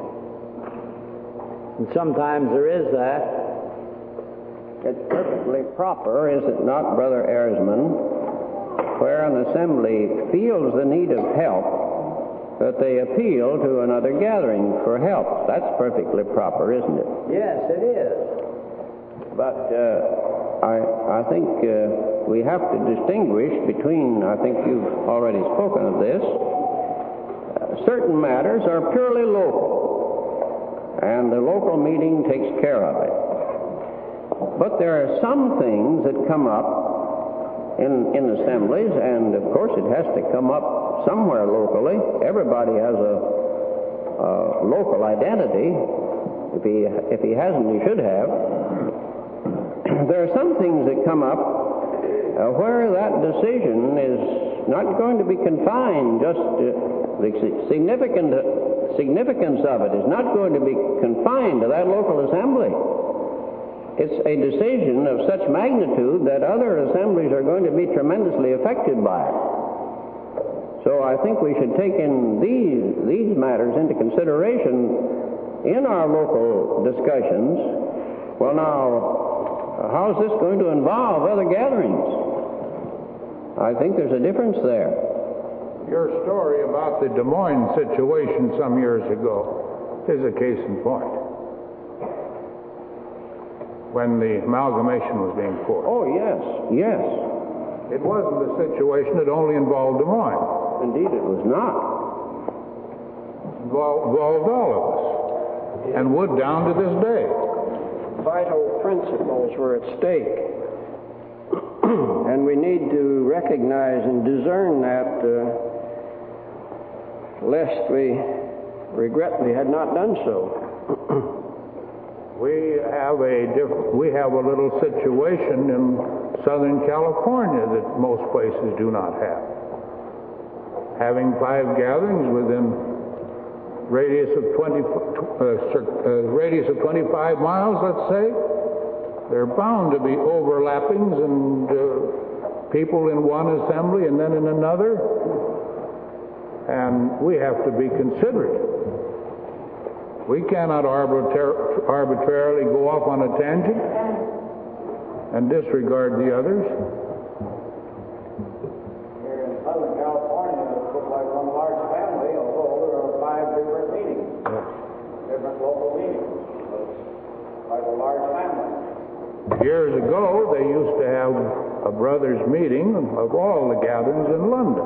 And sometimes there is that. It's perfectly proper, is it not, Brother Erzman, where an assembly feels the need of help that they appeal to another gathering for help. That's perfectly proper, isn't it? Yes, it is. But uh, I, I think uh, we have to distinguish between, I think you've already spoken of this, uh, certain matters are purely local, and the local meeting takes care of it. But there are some things that come up in, in assemblies, and of course it has to come up somewhere locally. Everybody has a, a local identity. If he, if he hasn't, he should have. There are some things that come up uh, where that decision is not going to be confined, just uh, the significant, uh, significance of it is not going to be confined to that local assembly. It's a decision of such magnitude that other assemblies are going to be tremendously affected by it. So I think we should take in these, these matters into consideration in our local discussions. Well, now, how is this going to involve other gatherings? I think there's a difference there. Your story about the Des Moines situation some years ago is a case in point, when the amalgamation was being forced. Oh, yes, yes. It wasn't a situation that only involved Des Moines. Indeed, it was not. It involved, involved all of us, and would down to this day. Vital principles were at stake. And we need to recognize and discern that, uh, lest we regret we had not done so. We have a diff- we have a little situation in Southern California that most places do not have. Having five gatherings within radius of twenty uh, uh, radius of twenty-five miles, let's say, there are bound to be overlappings and uh, people in one assembly and then in another, and we have to be considerate. We cannot arbitra- arbitrarily go off on a tangent and disregard the others. Here in Southern California, it looks like one large family, although there are five different meetings, different local meetings. It's like a large family. Years ago, they used to have a brothers' meeting of all the gatherings in London,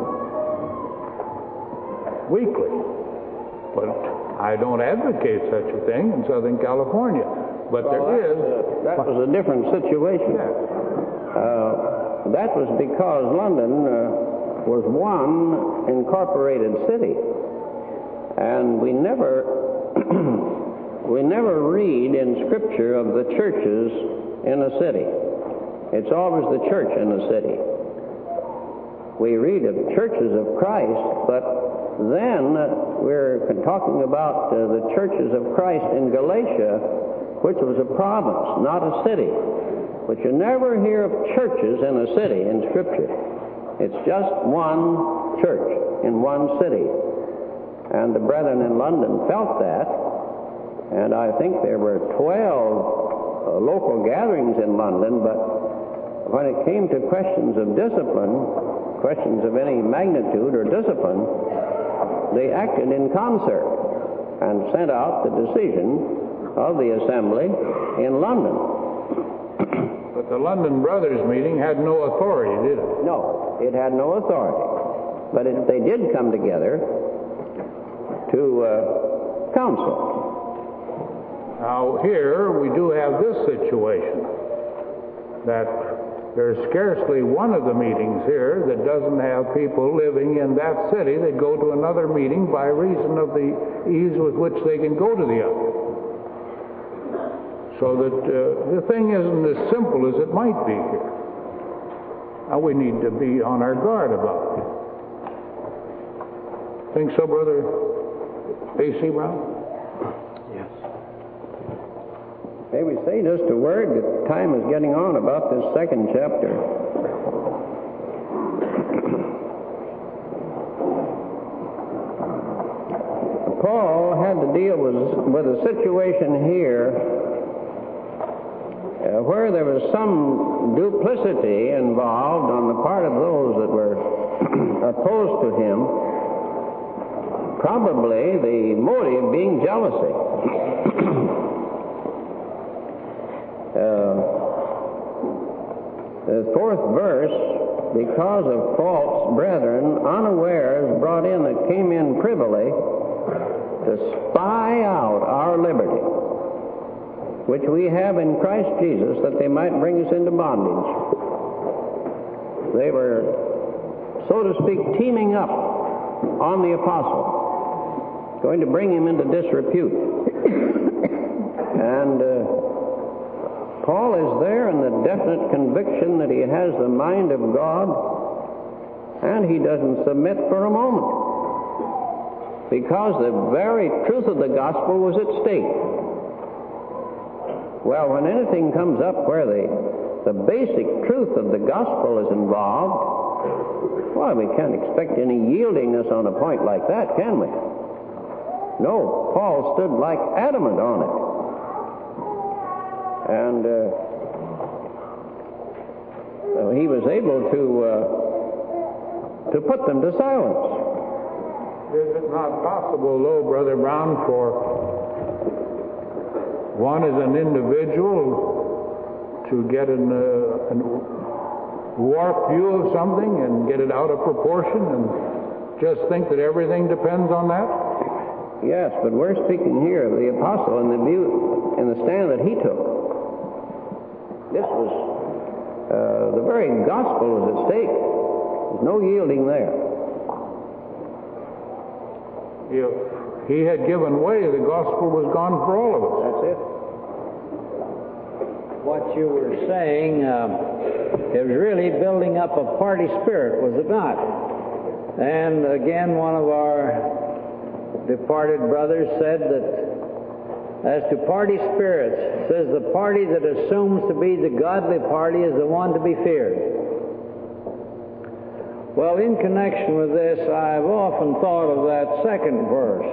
weekly. But I don't advocate such a thing in Southern California. But well, there is. Uh, that was a different situation. Yeah. Uh, that was because London uh, was one incorporated city. And we never, we never read in Scripture of the churches in a city. It's always the church in a city. We read of churches of Christ, but then uh, we're talking about uh, the churches of Christ in Galatia, which was a province, not a city. But you never hear of churches in a city in Scripture. It's just one church in one city. And the brethren in London felt that, and I think there were twelve uh, local gatherings in London, but when it came to questions of discipline, questions of any magnitude or discipline, they acted in concert and sent out the decision of the assembly in London. But the London Brothers meeting had no authority, did it? No, it had no authority. But it, they did come together to uh, counsel. Now here we do have this situation, that there's scarcely one of the meetings here that doesn't have people living in that city that go to another meeting by reason of the ease with which they can go to the other. So that uh, the thing isn't as simple as it might be here. Now we need to be on our guard about it. Think so, Brother A C Brown? Yes. May we say just a word that time is getting on about this second chapter. Paul had to deal with, with a situation here uh, where there was some duplicity involved on the part of those that were opposed to him, probably the motive being jealousy. uh, the fourth verse, because of false brethren, unawares brought in that came in privily to spy out our liberty, which we have in Christ Jesus, that they might bring us into bondage. They were, so to speak, teaming up on the apostle, going to bring him into disrepute. And uh, Paul is there in the definite conviction that he has the mind of God, and he doesn't submit for a moment, because the very truth of the gospel was at stake. Well, when anything comes up where the, the basic truth of the gospel is involved, why, we can't expect any yieldingness on a point like that, can we? No, Paul stood like adamant on it. And uh, so he was able to uh, to put them to silence. Is it not possible, though, Brother Brown, for one as an individual to get an, uh, an warped view of something and get it out of proportion and just think that everything depends on that? Yes, but we're speaking here of the apostle and the view and the stand that he took. This was, uh, the very gospel was at stake. There's no yielding there. If he had given way, the gospel was gone for all of us. That's it. What you were saying, uh, it was really building up a party spirit, was it not? And again, one of our departed brothers said that as to party spirits, says the party that assumes to be the godly party is the one to be feared. Well, in connection with this, I've often thought of that second verse.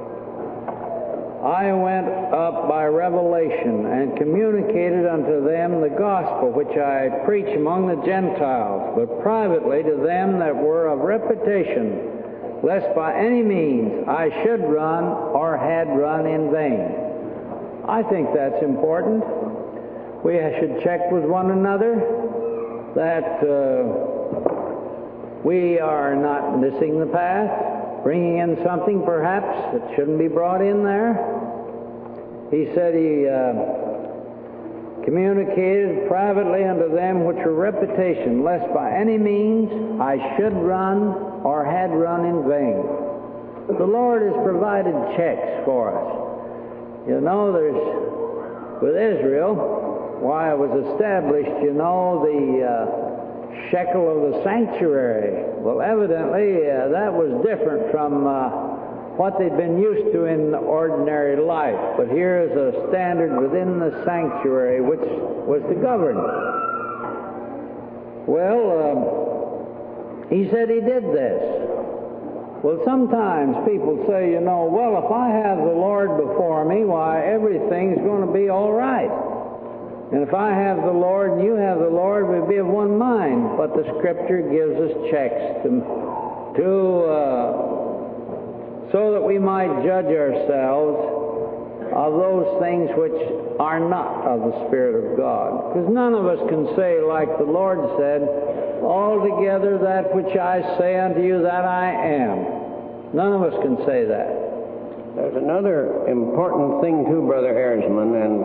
I went up by revelation and communicated unto them the gospel which I preach among the Gentiles, but privately to them that were of reputation, lest by any means I should run or had run in vain. I think that's important. We should check with one another that uh, we are not missing the path, bringing in something perhaps that shouldn't be brought in there. He said he uh, communicated privately unto them which were reputation, lest by any means I should run or had run in vain. The Lord has provided checks for us. You know, there's, with Israel, why it was established, you know, the uh, shekel of the sanctuary. Well, evidently, uh, that was different from uh, what they'd been used to in ordinary life. But here is a standard within the sanctuary which was to govern. Well, um, he said he did this. Well, sometimes people say, you know, well, if I have the Lord before me, why, everything's going to be all right. And if I have the Lord and you have the Lord, we'll be of one mind. But the Scripture gives us checks to, to uh, so that we might judge ourselves of those things which are not of the Spirit of God. Because none of us can say, like the Lord said, altogether that which I say unto you, that I am. None of us can say that. There's another important thing too, Brother Erzman, and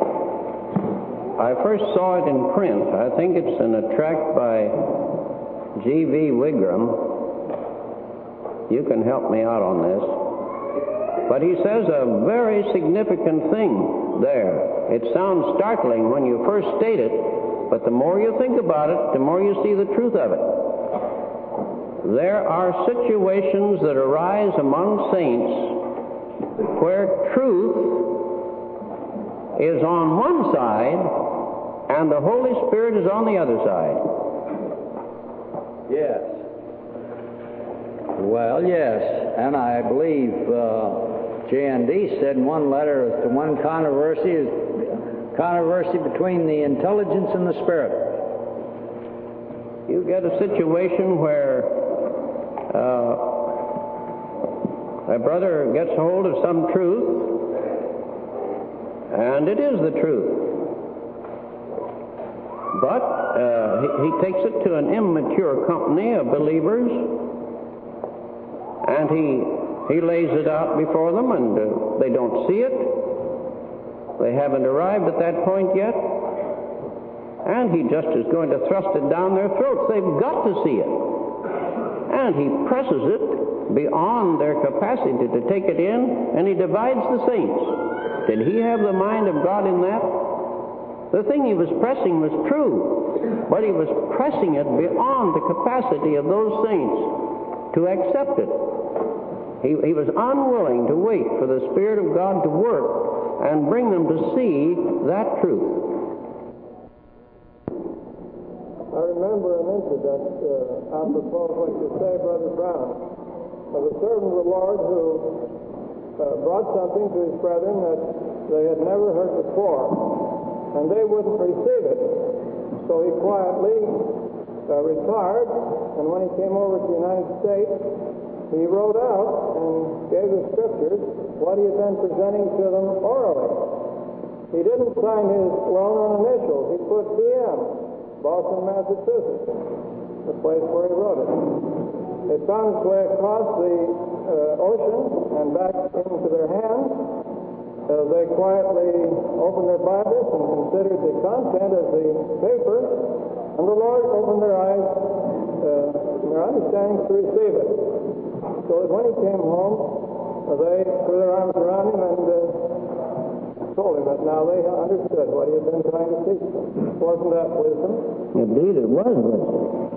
I first saw it in print. I think it's in a tract by G V Wigram. You can help me out on this. But he says a very significant thing there. It sounds startling when you first state it, but the more you think about it, the more you see the truth of it. There are situations that arise among saints where truth is on one side and the Holy Spirit is on the other side. Yes. Well, yes. And I believe uh, J N D said in one letter as to one controversy is controversy between the intelligence and the spirit. You get a situation where uh, a brother gets hold of some truth, and it is the truth, but uh, he, he takes it to an immature company of believers, and he, he lays it out before them, and uh, they don't see it. They haven't arrived at that point yet, and he just is going to thrust it down their throats. They've got to see it. And he presses it beyond their capacity to take it in, and he divides the saints. Did he have the mind of God in that? The thing he was pressing was true, but he was pressing it beyond the capacity of those saints to accept it. He, he was unwilling to wait for the Spirit of God to work and bring them to see that truth. I remember an incident, uh, apropos of what you say, Brother Brown, of a servant of the Lord who uh, brought something to his brethren that they had never heard before, and they wouldn't receive it. So he quietly uh, retired, and when he came over to the United States, he wrote out and gave the scriptures what he had been presenting to them orally. He didn't sign his well-known initials. He put B M, Boston, Massachusetts, the place where he wrote it. It found its way across the uh, ocean and back into their hands. Uh, they quietly opened their Bibles and considered the content of the paper, and the Lord opened their eyes, uh, and their understanding to receive it. So that when he came home, uh, they threw their arms around him and uh, told him that now they understood what he had been trying to teach them. Wasn't that wisdom? Indeed, it was wisdom.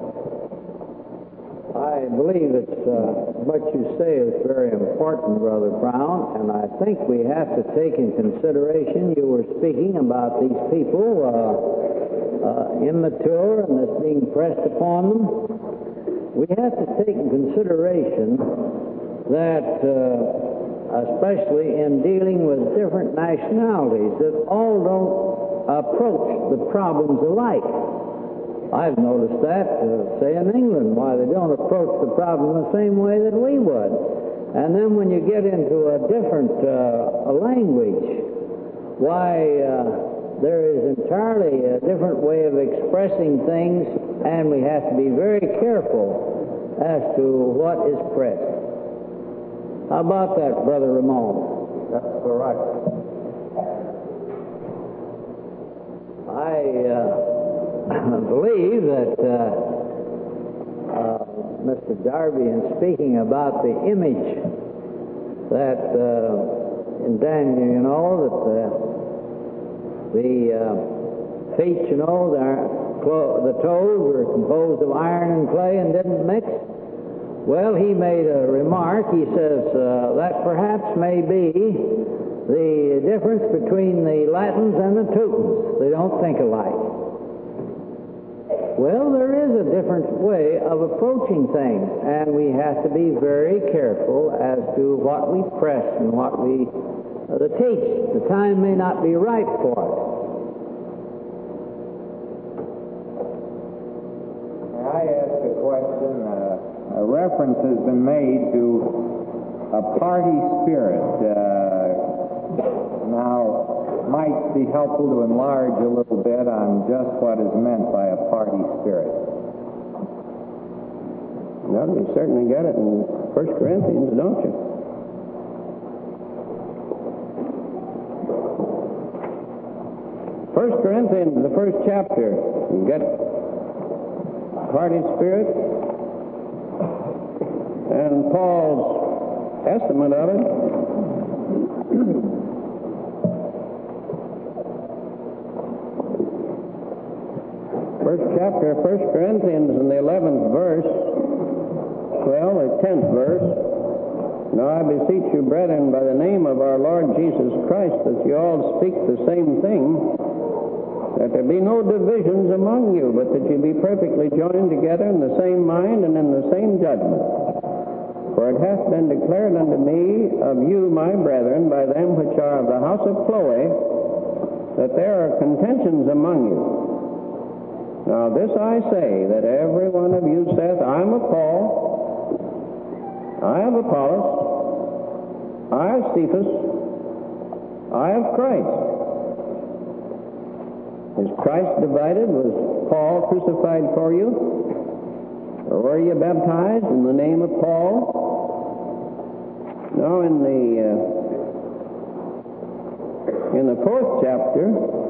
I believe it's uh, what you say is very important, Brother Brown, and I think we have to take in consideration, you were speaking about these people, uh, uh, immature, and this being pressed upon them. We have to take in consideration that, uh, especially in dealing with different nationalities, that all don't approach the problems alike. I've noticed that, uh, say, in England, why they don't approach the problem the same way that we would. And then when you get into a different uh, language, why uh, there is entirely a different way of expressing things, and we have to be very careful as to what is pressed. How about that, Brother Ramon? That's correct. I... Uh, I believe that uh, uh, Mister Darby, in speaking about the image that uh, in Daniel, you know, that uh, the uh, feet, you know, the, the toes were composed of iron and clay and didn't mix. Well, he made a remark. He says uh, that perhaps may be the difference between the Latins and the Teutons. They don't think alike. Well, there is a different way of approaching things, and we have to be very careful as to what we press and what we uh, the teach. The time may not be right for it. I ask a question. Uh, a reference has been made to a party spirit. Uh, now, might be helpful to enlarge a little bit on just what is meant by a party spirit. Well, you certainly get it in First Corinthians, don't you? First Corinthians, the first chapter, you get party spirit, and Paul's estimate of it. First chapter, First Corinthians, in the eleventh verse, well, the tenth verse. Now I beseech you, brethren, by the name of our Lord Jesus Christ, that you all speak the same thing, that there be no divisions among you, but that you be perfectly joined together in the same mind and in the same judgment. For it hath been declared unto me of you, my brethren, by them which are of the house of Chloe, that there are contentions among you. Now this I say, that every one of you saith, I am of Paul, I am of Apollos, I, Cephas, I of Christ. Is Christ divided? Was Paul crucified for you? Or were you baptized in the name of Paul? No, in the uh, in the fourth chapter,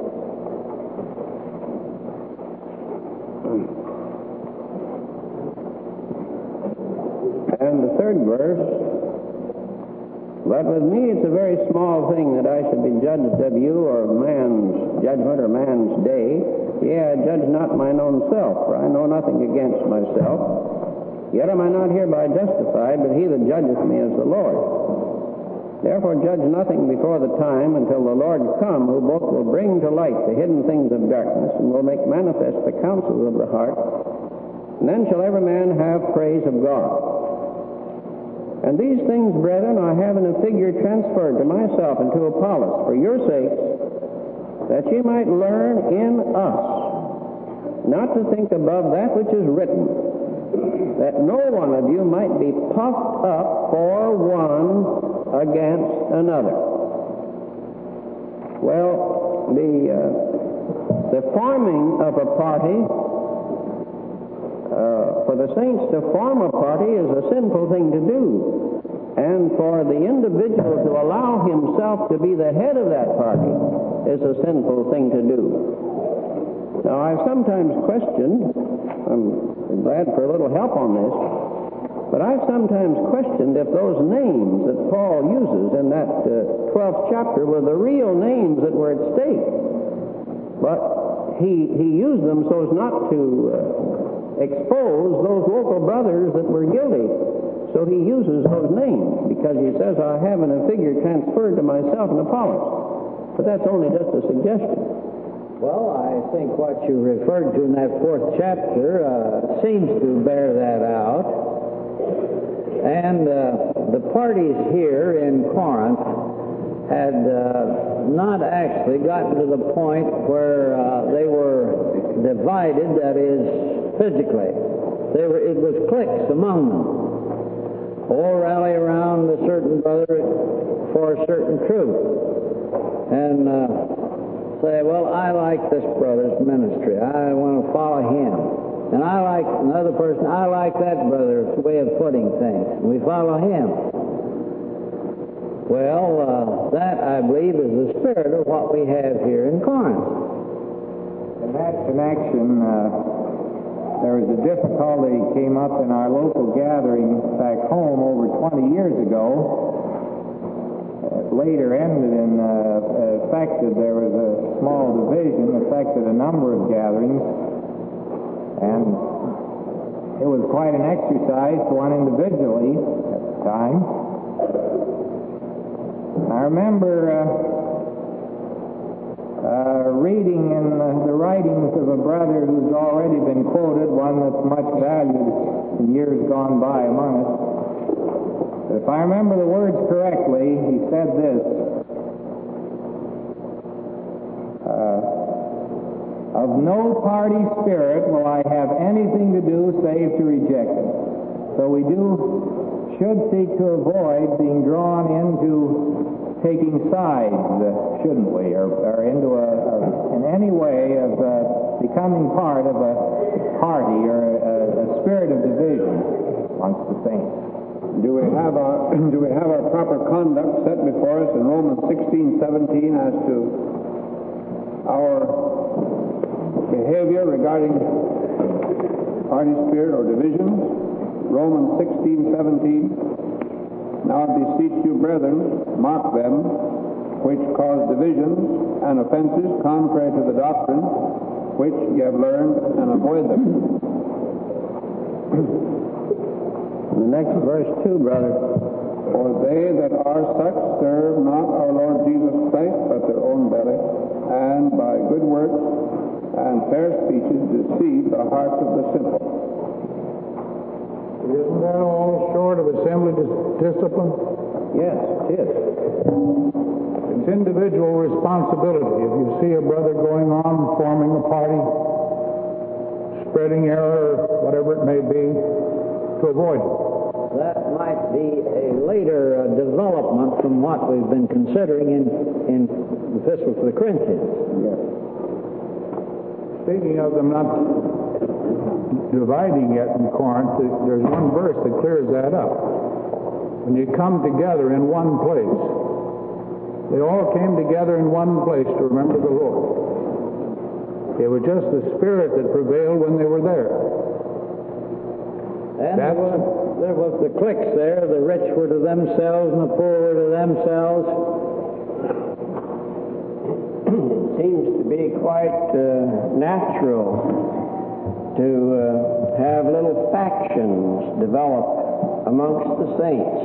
and the third verse, but with me it's a very small thing that I should be judged of you, or man's judgment, or man's day. Yea, I judge not mine own self, for I know nothing against myself. Yet am I not hereby justified, but he that judgeth me is the Lord. Therefore judge nothing before the time until the Lord come, who both will bring to light the hidden things of darkness, and will make manifest the counsels of the heart. And then shall every man have praise of God. And these things, brethren, I have in a figure transferred to myself and to Apollos, for your sakes, that ye might learn in us not to think above that which is written, that no one of you might be puffed up for one against another. Well, the uh, the forming of a party, uh, for the saints to form a party is a sinful thing to do. And for the individual to allow himself to be the head of that party is a sinful thing to do. Now, I've sometimes questioned, I'm glad for a little help on this, but I've sometimes questioned if those names that Paul uses in that uh, twelfth chapter were the real names that were at stake. But he, he used them so as not to uh, expose those local brothers that were guilty. So he uses those names because he says, I have in a figure transferred to myself and Apollos. But that's only just a suggestion. Well, I think what you referred to in that fourth chapter uh, seems to bear that out. And uh, the parties here in Corinth had uh, not actually gotten to the point where uh, they were divided, that is, physically. They were, it was cliques among them. All rally around a certain brother for a certain truth. And uh, say, well, I like this brother's ministry. I want to follow him. And I like another person, I like that brother's way of putting things. And we follow him. Well, uh, that, I believe, is the spirit of what we have here in Corinth. In that connection, uh, there was a difficulty that came up in our local gathering back home over twenty years ago. It later ended in, uh, affected, there was a small division, affected a number of gatherings, and it was quite an exercise to one individually at the time. I remember uh, uh, reading in uh, the writings of a brother who's already been quoted, one that's much valued in years gone by among us. If I remember the words correctly, he said this, uh, of no party spirit will I have anything to do save to reject it. So we do, should seek to avoid being drawn into taking sides, uh, shouldn't we, or, or into a, a, in any way of uh, becoming part of a party or a, a spirit of division amongst the saints. Do we have our do we have our proper conduct set before us in Romans sixteen seventeen as to our behavior regarding party spirit or divisions? Romans sixteen seventeen. Now I beseech you, brethren, mark them which cause divisions and offenses contrary to the doctrine which ye have learned, and avoid them. The next verse too, brother. For they that are such serve not our Lord Jesus Christ, but their own belly, and by good works and fair speeches deceive the hearts of the simple. Isn't that all short of assembly dis- discipline? Yes, it is. It's individual responsibility. If you see a brother going on, forming a party, spreading error, whatever it may be, to avoid it. that might be a later uh, development from what we've been considering in, in the Epistle to the Corinthians. Yes. Speaking of them not dividing yet in Corinth, there's one verse that clears that up. When you come together in one place, they all came together in one place to remember the Lord. It was just the Spirit that prevailed when they were there. And there was, there was the cliques there. The rich were to themselves and the poor were to themselves. Seems to be quite uh, natural to uh, have little factions develop amongst the saints.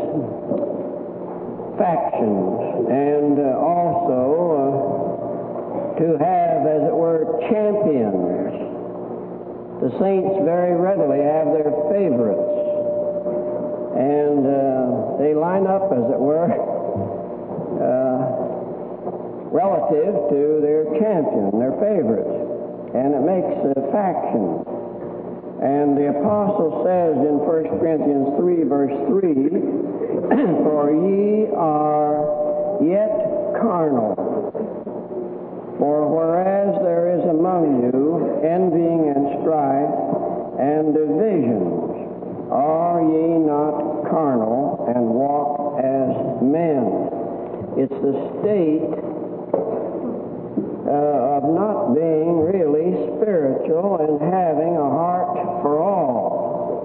Factions. And uh, also uh, to have, as it were, champions. The saints very readily have their favorites. And uh, they line up, as it were, uh, relative to their champion, their favorites. And it makes a faction. And the apostle says in First Corinthians three, verse three, for ye are yet carnal. For whereas there is among you envying and strife and divisions, are ye not carnal and walk as men? It's the state Uh, of not being really spiritual and having a heart for all.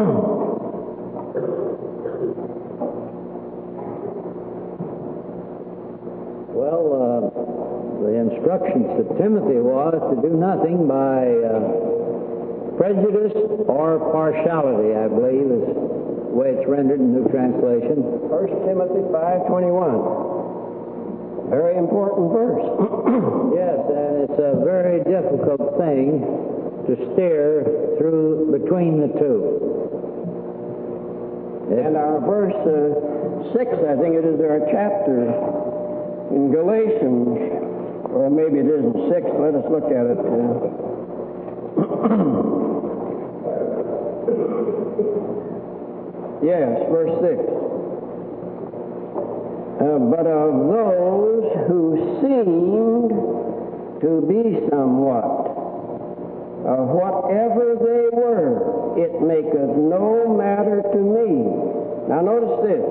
Well, uh, the instructions to Timothy was to do nothing by uh, prejudice or partiality, I believe, is the way it's rendered in New Translation. First Timothy five twenty-one. Very important verse. Yes, and it's a very difficult thing to steer through between the two. And our verse uh, six, I think it is our chapter in Galatians, or maybe it isn't six. Let us look at it. Uh, yes, verse six. Uh, but of those who seemed to be somewhat, uh, whatever they were, it maketh no matter to me. Now notice this.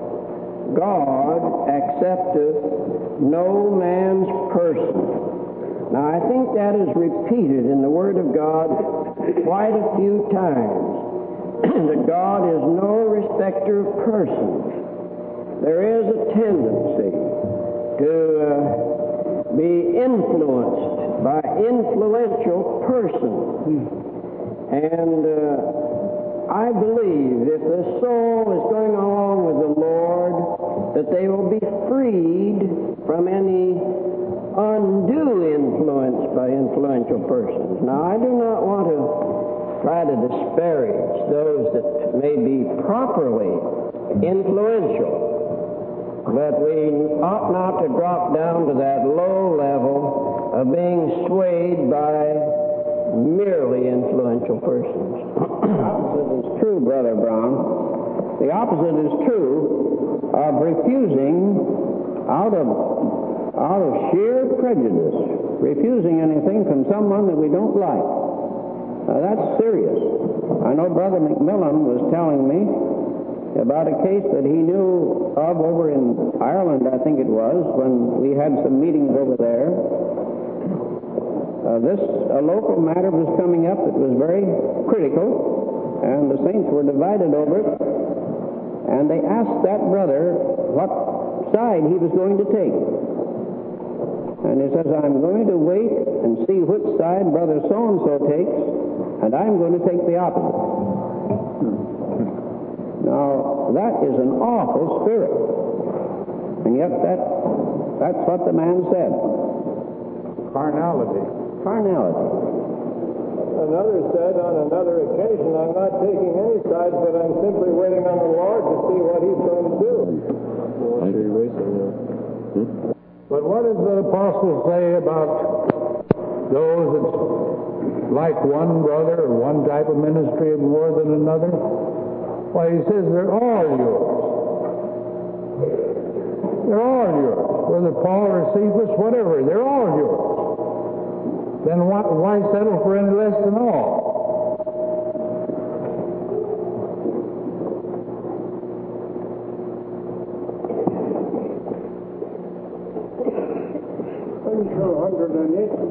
God accepteth no man's person. Now I think that is repeated in the Word of God quite a few times. That God is no respecter of persons. There is a tendency to uh, be influenced by influential persons. And uh, I believe if the soul is going along with the Lord, that they will be freed from any undue influence by influential persons. Now, I do not want to try to disparage those that may be properly influential. But we ought not to drop down to that low level of being swayed by merely influential persons. The opposite is true, Brother Brown. The opposite is true of refusing out of out of sheer prejudice, refusing anything from someone that we don't like. Now that's serious. I know Brother McMillan was telling me about a case that he knew of over in Ireland, I think it was, when we had some meetings over there. Uh, this a local matter was coming up that was very critical, and the saints were divided over it, and they asked that brother what side he was going to take. And he says, I'm going to wait and see which side Brother so-and-so takes, and I'm going to take the opposite. Now, that is an awful spirit. And yet that that's what the man said. Carnality. Carnality. Another said on another occasion, I'm not taking any sides, but I'm simply waiting on the Lord to see what He's going to do. But what does the apostle say about those that like one brother or one type of ministry more than another? Why, he says they're all yours. They're all yours. Whether Paul or Cephas, whatever, they're all yours. Then why, why settle for any less than all? two hundred eight